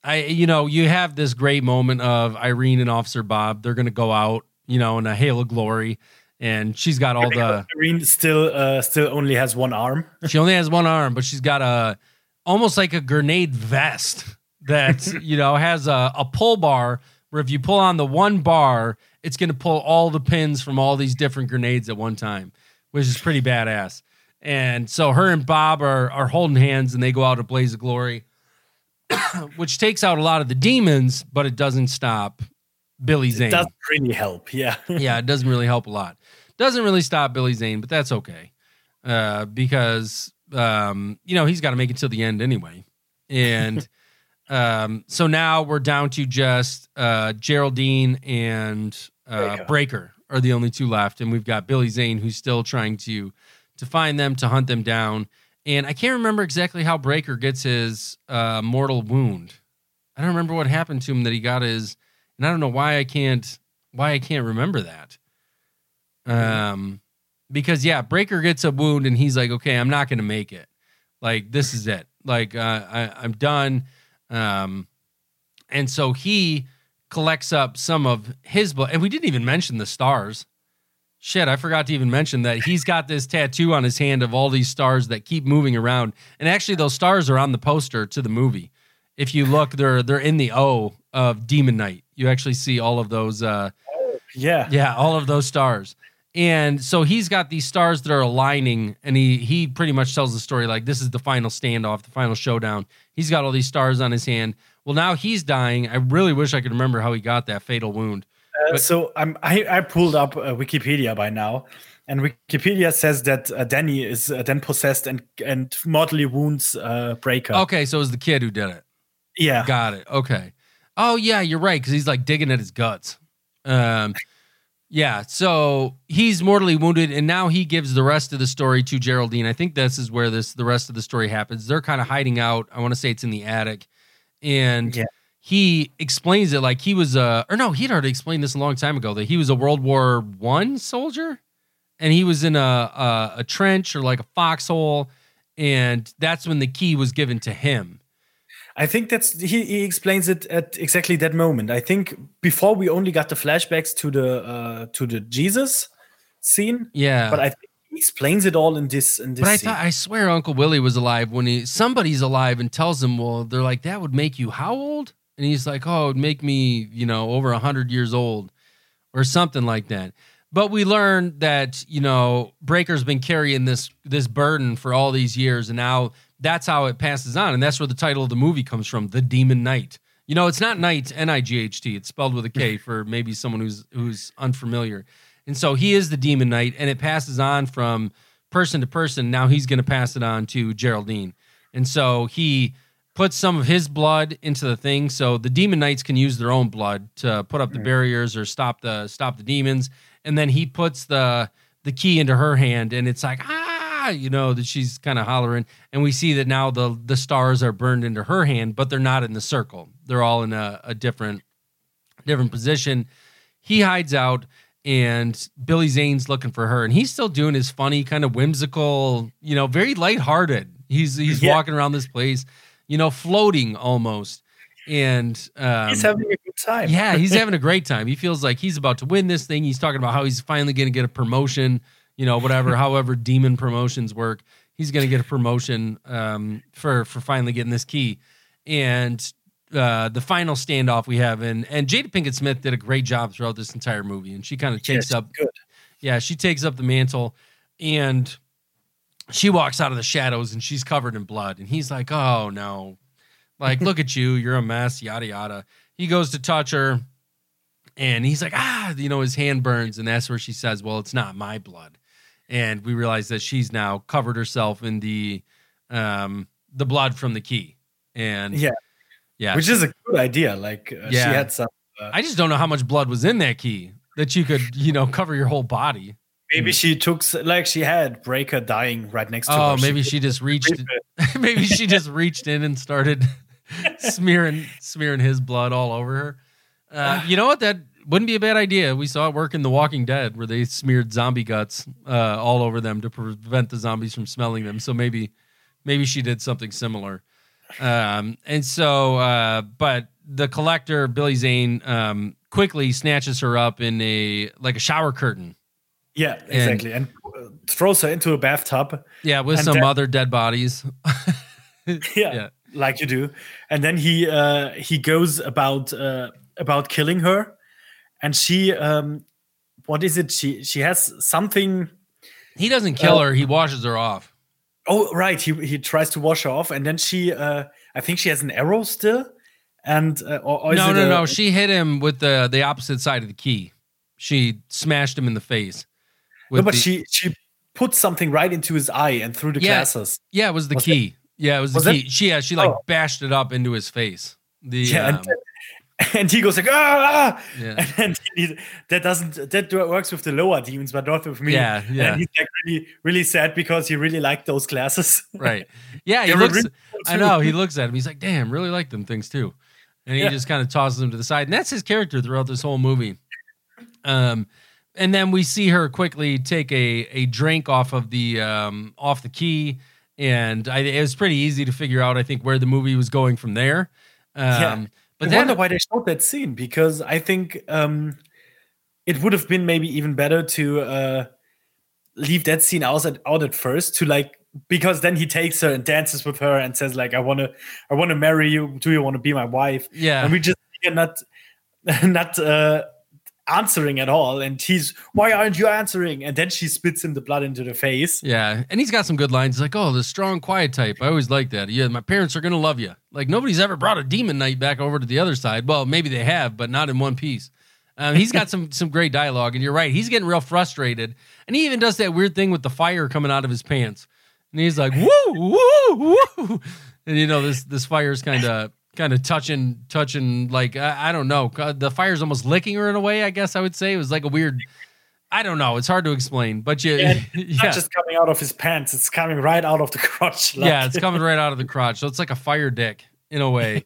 I, you know, you have this great moment of Irene and Officer Bob. They're going to go out, you know, in a hail of glory, and she's got all the. Irene still, uh, still only has one arm. She only has one arm, but she's got a almost like a grenade vest that you know has a, a pull bar where if you pull on the one bar, it's going to pull all the pins from all these different grenades at one time, which is pretty badass. And so her and Bob are are holding hands, and they go out a blaze of glory. Which takes out a lot of the demons, but it doesn't stop Billy Zane. It doesn't really help, yeah. Yeah, it doesn't really help a lot. Doesn't really stop Billy Zane, but that's okay. Uh, because, um, you know, he's got to make it till the end anyway. And um, so now we're down to just uh, Geraldine and uh, Breaker. Breaker are the only two left. And we've got Billy Zane, who's still trying to to find them, to hunt them down. And I can't remember exactly how Breaker gets his uh, mortal wound. I don't remember what happened to him that he got his, and I don't know why I can't why I can't remember that. Um, because yeah, Breaker gets a wound and he's like, okay, I'm not going to make it. Like this is it. Like uh, I, I'm done. Um, and so he collects up some of his blood, and we didn't even mention the stars. Shit, I forgot to even mention that he's got this tattoo on his hand of all these stars that keep moving around. And actually, those stars are on the poster to the movie. If you look, they're they're in the O of Demon Knight. You actually see all of those. Uh, yeah, yeah, all of those stars. And so he's got these stars that are aligning, and he he pretty much tells the story like this is the final standoff, the final showdown. He's got all these stars on his hand. Well, now he's dying. I really wish I could remember how he got that fatal wound. Uh, so I'm, I, I pulled up uh, Wikipedia by now, and Wikipedia says that uh, Danny is uh, then possessed and and mortally wounds uh, Breaker. Okay, so it was the kid who did it. Yeah, got it. Okay. Oh yeah, you're right because he's like digging at his guts. Um, yeah. So he's mortally wounded, and now he gives the rest of the story to Geraldine. I think this is where this the rest of the story happens. They're kind of hiding out. I want to say it's in the attic, and. Yeah. He explains it like he was a, or no, he'd already explained this a long time ago that he was a World War One soldier, and he was in a, a a trench or like a foxhole, and that's when the key was given to him. I think that's he, he explains it at exactly that moment. I think before we only got the flashbacks to the uh, to the Jesus scene. Yeah, but I think he explains it all in this in this. But I scene. thought I swear Uncle Willie was alive when he somebody's alive and tells him, well, they're like that would make you how old? And he's like, oh, it'd make me, you know, over one hundred years old or something like that. But we learned that, you know, Breaker's been carrying this this burden for all these years. And now that's how it passes on. And that's where the title of the movie comes from, The Demon Knight. You know, it's not Knight, N I G H T. It's spelled with a K for maybe someone who's who's unfamiliar. And so he is the Demon Knight, and it passes on from person to person. Now he's going to pass it on to Geraldine. And so he puts some of his blood into the thing, so the Demon Knights can use their own blood to put up the barriers or stop the stop the demons. And then he puts the the key into her hand, and it's like ah, you know that she's kind of hollering. And we see that now the the stars are burned into her hand, but they're not in the circle. They're all in a, a different different position. He hides out, and Billy Zane's looking for her, and he's still doing his funny, kind of whimsical, you know, very lighthearted. He's he's yeah. walking around this place. You know, floating almost. And um, he's having a good time. Yeah, he's having a great time. He feels like he's about to win this thing. He's talking about how he's finally going to get a promotion, you know, whatever, however demon promotions work. He's going to get a promotion um, for, for finally getting this key. And uh, the final standoff we have, and, and Jada Pinkett Smith did a great job throughout this entire movie. And she kind of takes yes, up, good. yeah, she takes up the mantle, and she walks out of the shadows and she's covered in blood. And he's like, oh, no. Like, look at you. You're a mess, yada, yada. He goes to touch her, and he's like, ah, you know, his hand burns. And that's where she says, well, it's not my blood. And we realize that she's now covered herself in the um, the blood from the key. And yeah, yeah, which is a good idea. Like, uh, yeah. she had some. Uh, I just don't know how much blood was in that key that you could, you know, cover your whole body. Maybe she took, like she had Breaker dying right next to oh, her. Oh, maybe she, she just reached, maybe she just reached in and started smearing smearing his blood all over her. Uh, you know what? That wouldn't be a bad idea. We saw it work in The Walking Dead where they smeared zombie guts uh, all over them to prevent the zombies from smelling them. So maybe maybe she did something similar. Um, and so, uh, but the collector, Billy Zane, um, quickly snatches her up in a like a shower curtain. Yeah, exactly, and, and uh, throws her into a bathtub. Yeah, with and some then, other dead bodies. yeah, yeah, like you do. And then he uh, he goes about uh, about killing her, and she, um, what is it? She she has something. He doesn't kill uh, her. He washes her off. Oh, right. He he tries to wash her off, and then she, uh, I think she has an arrow still, and uh, or, or is no, it no, a, no. She hit him with the the opposite side of the key. She smashed him in the face. No, but the, she she put something right into his eye and through the yeah, glasses. Yeah, it was the was key. It? Yeah, it was the was key. It? She yeah, she like oh. bashed it up into his face. The yeah, um, and, and he goes like ah, yeah. and then he, that doesn't that works with the lower demons, but not with me. Yeah, yeah. And he's like really really sad because he really liked those glasses. Right. Yeah, he looks. Really cool I know he looks at him. He's like, damn, really like them things too. And he yeah. just kind of tosses them to the side, and that's his character throughout this whole movie. Um. And then we see her quickly take a, a drink off of the um, off the key, and I, it was pretty easy to figure out, I think, where the movie was going from there. Um, yeah. But I then, wonder why they showed that scene, because I think um, it would have been maybe even better to uh, leave that scene out at, out at first, to like, because then he takes her and dances with her and says like, I want to I want to marry you. Do you want to be my wife? Yeah. And we just are not not. Uh, answering at all, and he's, why aren't you answering? And then she spits him the blood into the face. Yeah, and he's got some good lines. He's like, oh, the strong, quiet type. I always like that. Yeah, my parents are gonna love you. Like, nobody's ever brought a demon knight back over to the other side. Well, maybe they have, but not in one piece. Um, he's got some some great dialogue, and you're right. He's getting real frustrated, and he even does that weird thing with the fire coming out of his pants, and he's like, woo, woo, woo, and you know this this fire's kind of. Kind of touching, touching, like, I, I don't know. The fire's almost licking her in a way, I guess I would say. It was like a weird, I don't know. It's hard to explain, but you, yeah, it's yeah. not just coming out of his pants. It's coming right out of the crotch. Like. Yeah, it's coming right out of the crotch. So it's like a fire dick in a way.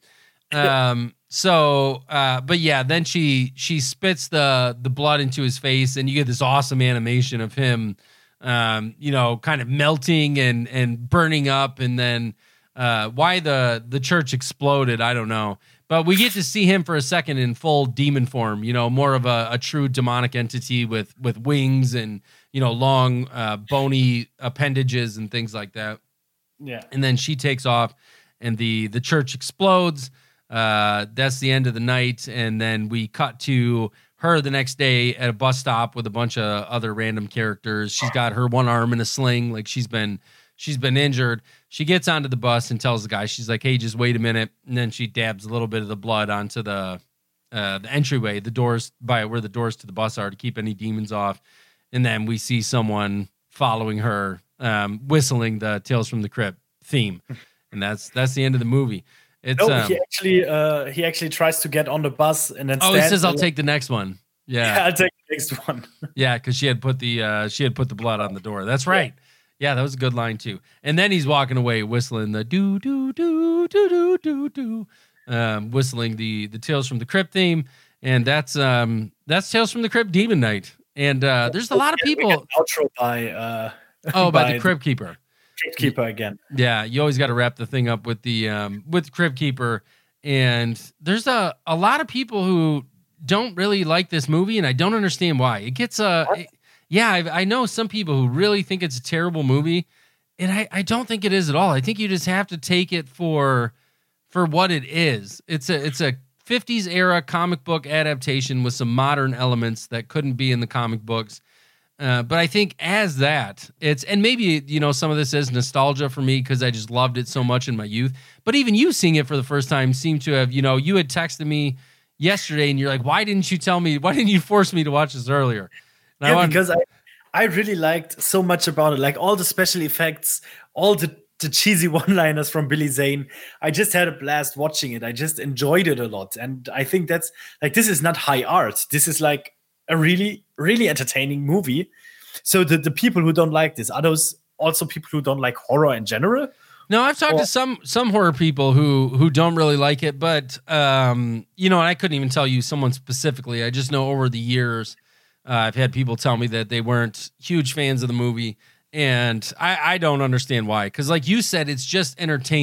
um. So, uh, but yeah, then she, she spits the, the blood into his face, and you get this awesome animation of him, um, you know, kind of melting and, and burning up, and then, Uh, why the the church exploded, I don't know. But we get to see him for a second in full demon form, you know, more of a, a true demonic entity with with wings and, you know, long uh, bony appendages and things like that. Yeah. And then she takes off, and the the church explodes. Uh, that's the end of the night, and then we cut to her the next day at a bus stop with a bunch of other random characters. She's got her one arm in a sling, like she's been she's been injured. She gets onto the bus and tells the guy, she's like, hey, just wait a minute. And then she dabs a little bit of the blood onto the uh, the entryway, the doors by where the doors to the bus are, to keep any demons off. And then we see someone following her, um, whistling the Tales from the Crypt theme. And that's that's the end of the movie. It's, no, um, he actually uh, he actually tries to get on the bus and then oh, he says, I'll take the next one. Yeah, yeah I'll take the next one. Yeah, because she had put the uh, she had put the blood on the door. That's right. Yeah. Yeah, that was a good line too. And then he's walking away whistling the do do do do do do do, um, whistling the the Tales from the Crypt theme, and that's um that's Tales from the Crypt Demon Night. And uh, there's a lot of people. Outro by uh, oh by, by the Crypt Keeper. Crypt Keeper again. Yeah, you always got to wrap the thing up with the um with Crypt Keeper, and there's a a lot of people who don't really like this movie, and I don't understand why. It gets a. Uh, Yeah, I, I know some people who really think it's a terrible movie, and I, I don't think it is at all. I think you just have to take it for for what it is. It's a it's a fifties era comic book adaptation with some modern elements that couldn't be in the comic books. Uh, but I think as that, it's, and maybe, you know, some of this is nostalgia for me because I just loved it so much in my youth. But even you seeing it for the first time seemed to have, you know, you had texted me yesterday and you're like, why didn't you tell me, why didn't you force me to watch this earlier? And yeah, I wanted, because I, I really liked so much about it, like all the special effects, all the, the cheesy one-liners from Billy Zane. I just had a blast watching it. I just enjoyed it a lot. And I think that's like, this is not high art. This is like a really, really entertaining movie. So the, the people who don't like this, are those also people who don't like horror in general? No, I've talked or- to some some horror people who who don't really like it, but um, you know, and I couldn't even tell you someone specifically. I just know over the years, uh, I've had people tell me that they weren't huge fans of the movie, and I, I don't understand why. Because, like you said, it's just entertainment.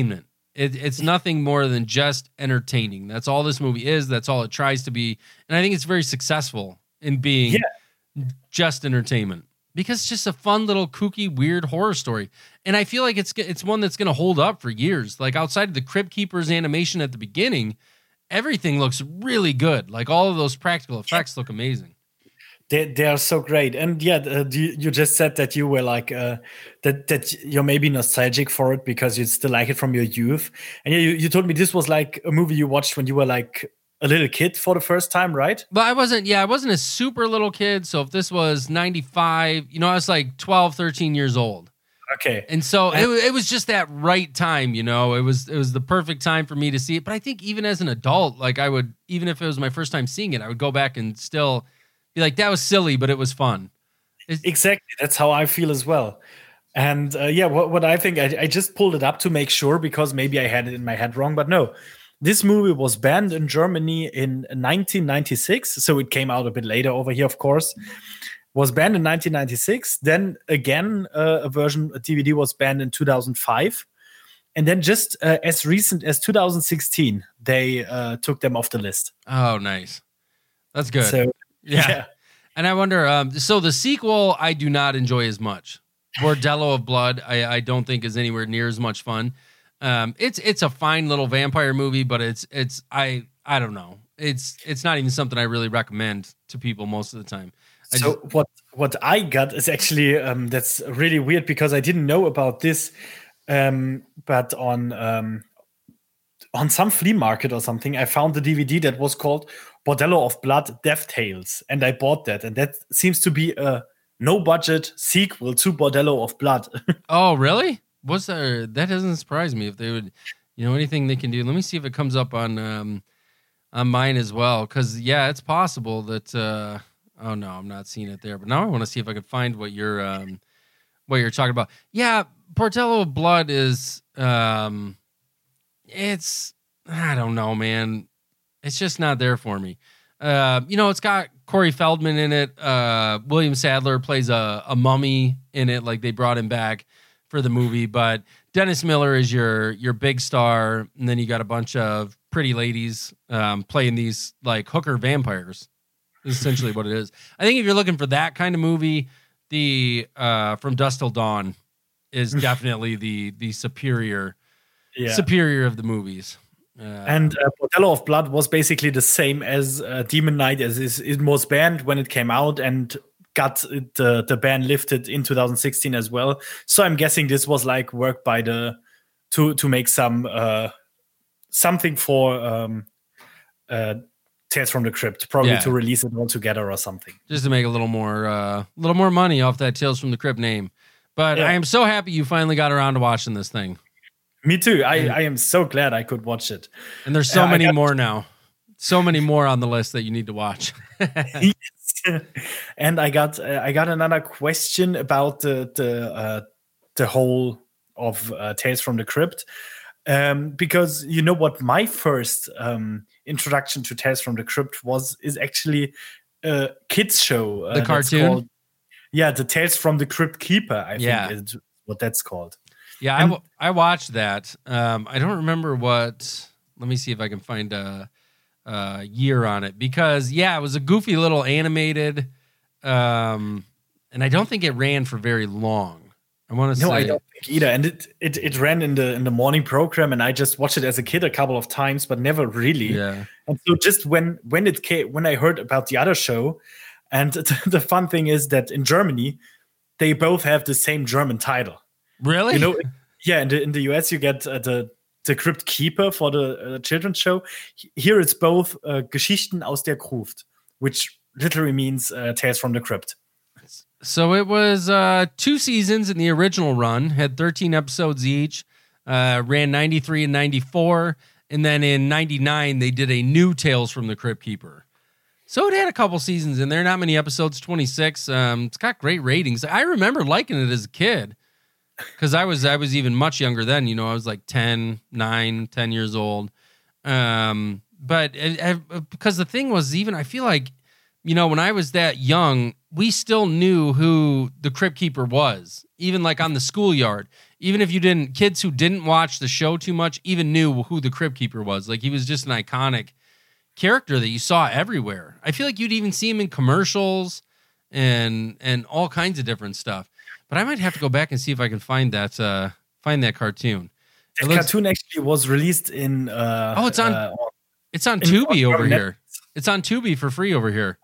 It, it's nothing more than just entertaining. That's all this movie is. That's all it tries to be. And I think it's very successful in being yeah. just entertainment because it's just a fun little kooky, weird horror story. And I feel like it's it's one that's going to hold up for years. Like outside of the Crypt Keeper's animation at the beginning, everything looks really good. Like all of those practical effects look amazing. They they are so great, and yeah, uh, you, you just said that you were like uh, that that you're maybe nostalgic for it because you still like it from your youth, and yeah, you, you told me this was like a movie you watched when you were like a little kid for the first time, right? But I wasn't, yeah, I wasn't a super little kid. So if this was ninety-five, you know, I was like twelve, thirteen years old. Okay, and so and- it it was just that right time, you know. It was it was the perfect time for me to see it. But I think even as an adult, like I would, even if it was my first time seeing it, I would go back and still. Be like, that was silly, but it was fun. It's- exactly. That's how I feel as well. And uh, yeah, what, what I think, I, I just pulled it up to make sure because maybe I had it in my head wrong. But no, this movie was banned in Germany in nineteen ninety-six. So it came out a bit later over here, of course. Was banned in nineteen ninety-six. Then again, uh, a version, a D V D was banned in two thousand five. And then just uh, as recent as two thousand sixteen, they uh, took them off the list. Oh, nice. That's good. So, Yeah. yeah. And I wonder, um, so the sequel I do not enjoy as much. Bordello of Blood, I, I don't think is anywhere near as much fun. Um, it's it's a fine little vampire movie, but it's it's I I don't know. It's it's not even something I really recommend to people most of the time. I So just, what what I got is actually um, that's really weird because I didn't know about this, um, but on um, on some flea market or something, I found the D V D that was called Bordello of Blood Death Tales, and I bought that, and that seems to be a no budget sequel to Bordello of Blood. oh, really? What's there? That doesn't surprise me if they would, you know, anything they can do. Let me see if it comes up on um, on mine as well, because yeah, it's possible that. Uh, oh no, I'm not seeing it there. But now I want to see if I could find what you're um, what you're talking about. Yeah, Bordello of Blood is. Um, it's I don't know, man. It's just not there for me. Uh, you know, it's got Corey Feldman in it. Uh, William Sadler plays a, a mummy in it, like they brought him back for the movie. But Dennis Miller is your your big star, and then you got a bunch of pretty ladies um, playing these like hooker vampires. Is essentially what it is. I think if you're looking for that kind of movie, the uh, From Dusk Till Dawn is definitely the the superior Yeah. superior of the movies. Uh, And uh, Bordello of Blood was basically the same as uh, Demon Knight, as is, it was banned when it came out and got it, the the ban lifted in two thousand sixteen as well. So I'm guessing this was like work by the to to make some uh, something for um, uh, Tales from the Crypt, probably Yeah. to release it all together or something. just to make a little more uh, little more money off that Tales from the Crypt name. But Yeah. I am so happy you finally got around to watching this thing. Me too. I, And- I am so glad I could watch it. And there's so Uh, I many got- more now. So many more on the list that you need to watch. And I got uh, I got another question about the the uh, the whole of uh, Tales from the Crypt, um, because you know what my first um, introduction to Tales from the Crypt was is actually a kids show. Uh, The that's cartoon? called- yeah, the Tales from the Crypt Keeper. I Yeah. think is what that's called. Yeah, I, And- w- I watched that. Um, I don't remember what. Let me see if I can find a, a year on it because yeah, it was a goofy little animated, um, and I don't think it ran for very long. I want to No, say I don't think either. And it, it it ran in the in the morning program, and I just watched it as a kid a couple of times, but never really. Yeah, And so just when when it came, when I heard about the other show, and the fun thing is that in Germany, they both have the same German title. really? You know, yeah. In the in the U S, you get uh, the the Crypt Keeper for the uh, children's show. H- Here, it's both uh, Geschichten aus der Gruft, which literally means uh, Tales from the Crypt. So it was uh, two seasons in the original run, had thirteen episodes each, uh, ran ninety-three and ninety-four. And then in ninety-nine, they did a new Tales from the Crypt Keeper. So it had a couple seasons in there, not many episodes, twenty-six. Um, it's got great ratings. I remember liking it as a kid because I was I was even much younger then. You know, I was like ten, nine, ten years old. Um, but it, it- because the thing was, even I feel like, you know, when I was that young, we still knew who the Crypt Keeper was, even like on the schoolyard. even if you didn't, kids who didn't watch the show too much even knew who the Crypt Keeper was. Like he was just an iconic character that you saw everywhere. I feel like you'd even see him in commercials and and all kinds of different stuff. But I might have to go back and see if I can find that uh, find that cartoon. The looks, cartoon actually was released in. Uh, oh, it's on. Uh, it's on in, Tubi on over Netflix. here. It's on Tubi for free over here.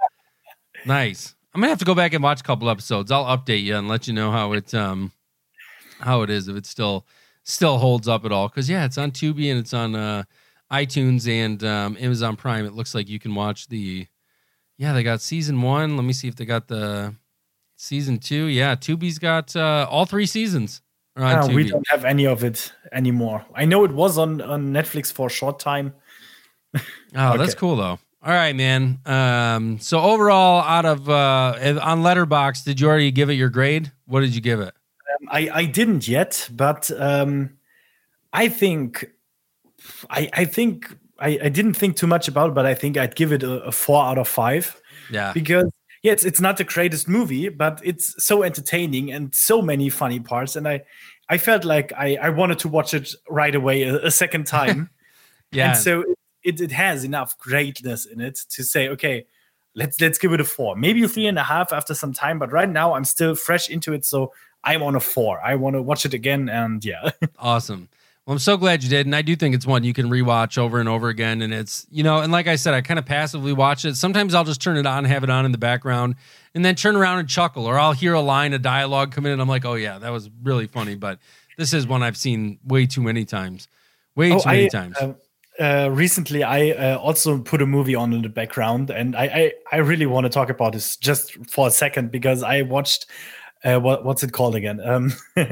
Nice. I'm gonna have to go back and watch a couple episodes. I'll update you and let you know how it um how it is, if it still still holds up at all. Because yeah, it's on Tubi and it's on uh, iTunes and um, Amazon Prime. It looks like you can watch the. Yeah, they got season one. Let me see if they got the season two. Yeah, Tubi's got uh, all three seasons. Are on Uh, Tubi. we don't have any of it anymore. I know it was on, on Netflix for a short time. Oh, Okay. that's cool though. All right, man. Um, so overall, out of uh, on Letterboxd, did you already give it your grade? What did you give it? Um, I, I didn't yet, but um, I think I I think I, I didn't think too much about it, but I think I'd give it a, a four out of five Yeah, because yeah, it's it's not the greatest movie, but it's so entertaining and so many funny parts, and I I felt like I, I wanted to watch it right away a, a second time. yeah. And so it, it, it has enough greatness in it to say, okay, let's let's give it a four, maybe a three and a half after some time. But right now, I'm still fresh into it, so I'm on a four. I want to watch it again, and yeah, Awesome. Well, I'm so glad you did. And I do think it's one you can rewatch over and over again. And it's, you know, and like I said, I kind of passively watch it. Sometimes I'll just turn it on, have it on in the background, and then turn around and chuckle, or I'll hear a line of dialogue come in and I'm like, oh, yeah, that was really funny. But this is one I've seen way too many times. Way Oh, too many I, times. Uh, uh, recently, I uh, also put a movie on in the background, and I, I, I really want to talk about this just for a second because I watched uh, what what's it called again? Um,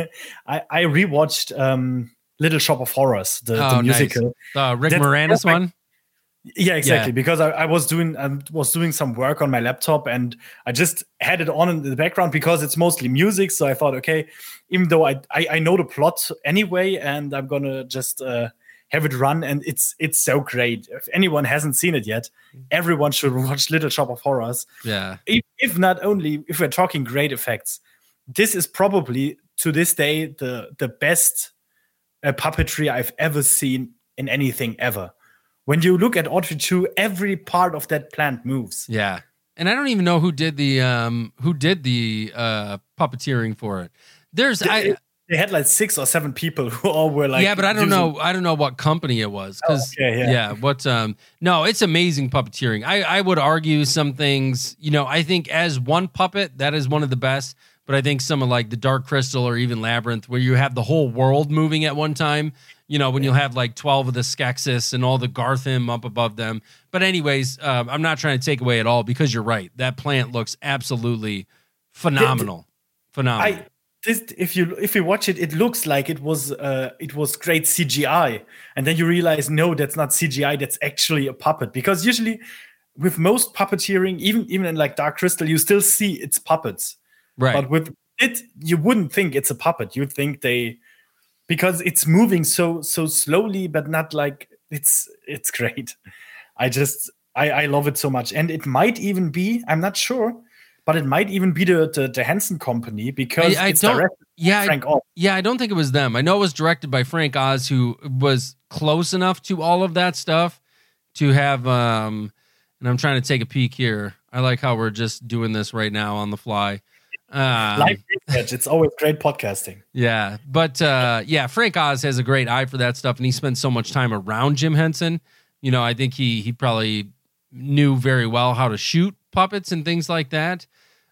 I I rewatched um, Little Shop of Horrors, the, Oh, the nice. musical. The Rick That's Moranis perfect. one? Yeah, exactly. Yeah. Because I, I was doing I was doing some work on my laptop, and I just had it on in the background because it's mostly music. So I thought, okay, even though I I, I know the plot anyway, and I'm gonna just uh, have it run, and it's it's so great. If anyone hasn't seen it yet, everyone should watch Little Shop of Horrors. Yeah. If, if not only if we're talking great effects, this is probably to this day the the best uh, puppetry I've ever seen in anything ever. When you look at Audrey two, every part of that plant moves. Yeah. And I don't even know who did the um who did the uh puppeteering for it. There's I They, they had like six or seven people who all were like, yeah, but I don't using- know. I don't know what company it was because Oh, okay, yeah. yeah. What um no, it's amazing puppeteering. I I would argue some things. You know, I think as one puppet that is one of the best. But I think some of like the Dark Crystal or even Labyrinth, where you have the whole world moving at one time. You know, when you'll have like twelve of the Skeksis and all the Garthim up above them. But anyways, um, I'm not trying to take away at all because you're right. That plant looks absolutely phenomenal. Phenomenal. I this if you if you watch it, it looks like it was uh it was great C G I, and then you realize no, that's not C G I. That's actually a puppet. Because usually, with most puppeteering, even even in like Dark Crystal, you still see it's puppets. right. But with it, you wouldn't think it's a puppet. You'd think they, because it's moving so so slowly, but not like it's it's great. I just I, I love it so much, and it might even be I'm not sure, but it might even be the the, the Henson Company because I, I it's don't. directed Yeah, by I- Frank Oz. Yeah, I don't think it was them. I know it was directed by Frank Oz, who was close enough to all of that stuff to have. Um, and I'm trying to take a peek here. I like how we're just doing this right now on the fly. Um, Live research. It's always great podcasting. yeah, but uh, yeah, Frank Oz has a great eye for that stuff, and he spent so much time around Jim Henson. You know, I think he he probably knew very well how to shoot puppets and things like that.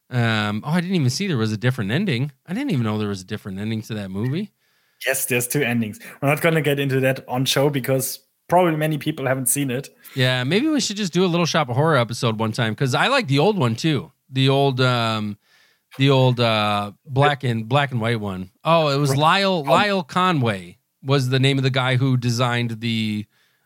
Um, oh, I didn't even see there was a different ending. I didn't even know there was a different ending to that movie. Yes, there's two endings. We're not going to get into that on show because probably many people haven't seen it. Yeah, maybe we should just do a Little Shop of Horror episode one time because I like the old one too. The old, um, the old uh, black and black and white one. Oh, it was Lyle Lyle Conway was the name of the guy who designed the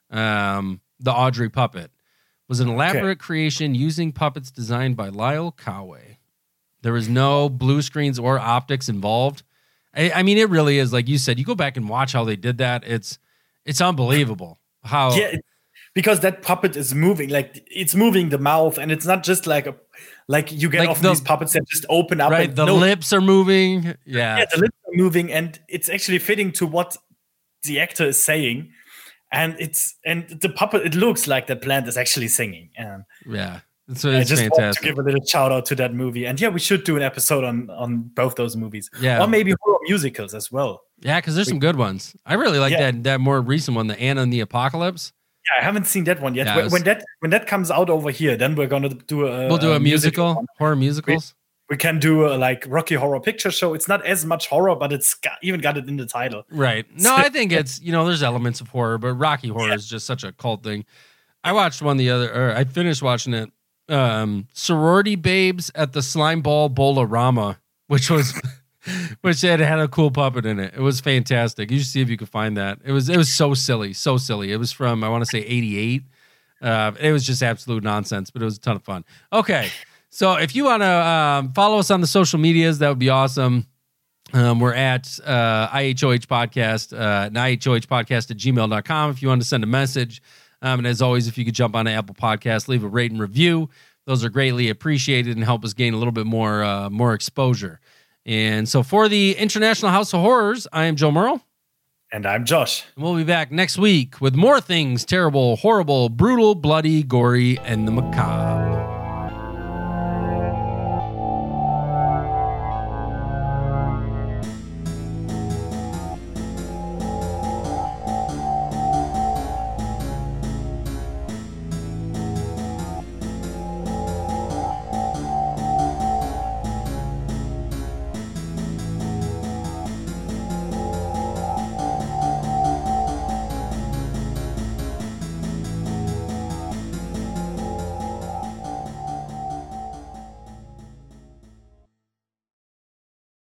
um, the Audrey puppet. Was an elaborate creation using puppets designed by Lyle Conway. There was no blue screens or optics involved. I, I mean, it really is like you said. You go back and watch how they did that. It's it's unbelievable how. Yeah, it- because that puppet is moving, like it's moving the mouth, and it's not just like a like you get Like often the- these puppets that just open up. Right, and the no, lips are moving. Yeah, yeah, the lips are moving, and it's actually fitting to what the actor is saying. And it's and the puppet, it looks like that plant is actually singing. And yeah, so I it's just fantastic. want to give a little shout out to that movie. And yeah, we should do an episode on on both those movies. Yeah, or maybe horror musicals as well. Yeah, because there's some good ones. I really like Yeah. that that more recent one, the Anna and the Apocalypse. Yeah, I haven't seen that one yet. Yeah, when, it was- when that when that comes out over here, then we're gonna do a We'll do a, musical, one. horror musicals. We can do a like Rocky Horror Picture Show. It's not as much horror, but it's got, even got it in the title. Right. No, I think it's, you know, there's elements of horror, but Rocky Horror Yeah. is just such a cult thing. I watched one the other, or I finished watching it, um, Sorority Babes at the Slime Ball Bowl-orama, which was, which had, had a cool puppet in it. It was fantastic. You should see if you could find that. It was, it was so silly, so silly. It was from, I want to say eighty-eight. Uh, it was just absolute nonsense, but it was a ton of fun. Okay. So if you want to um, follow us on the social medias, that would be awesome. Um, we're at uh, I H O H Podcast, uh, I H O H Podcast at gmail dot com if you want to send a message. Um, and as always, if you could jump on Apple Podcasts, leave a rate and review. Those are greatly appreciated and help us gain a little bit more uh, more exposure. And so for the International House of Horrors, I am Joe Merle. And I'm Josh. And we'll be back next week with more things terrible, horrible, brutal, bloody, gory, and the macabre.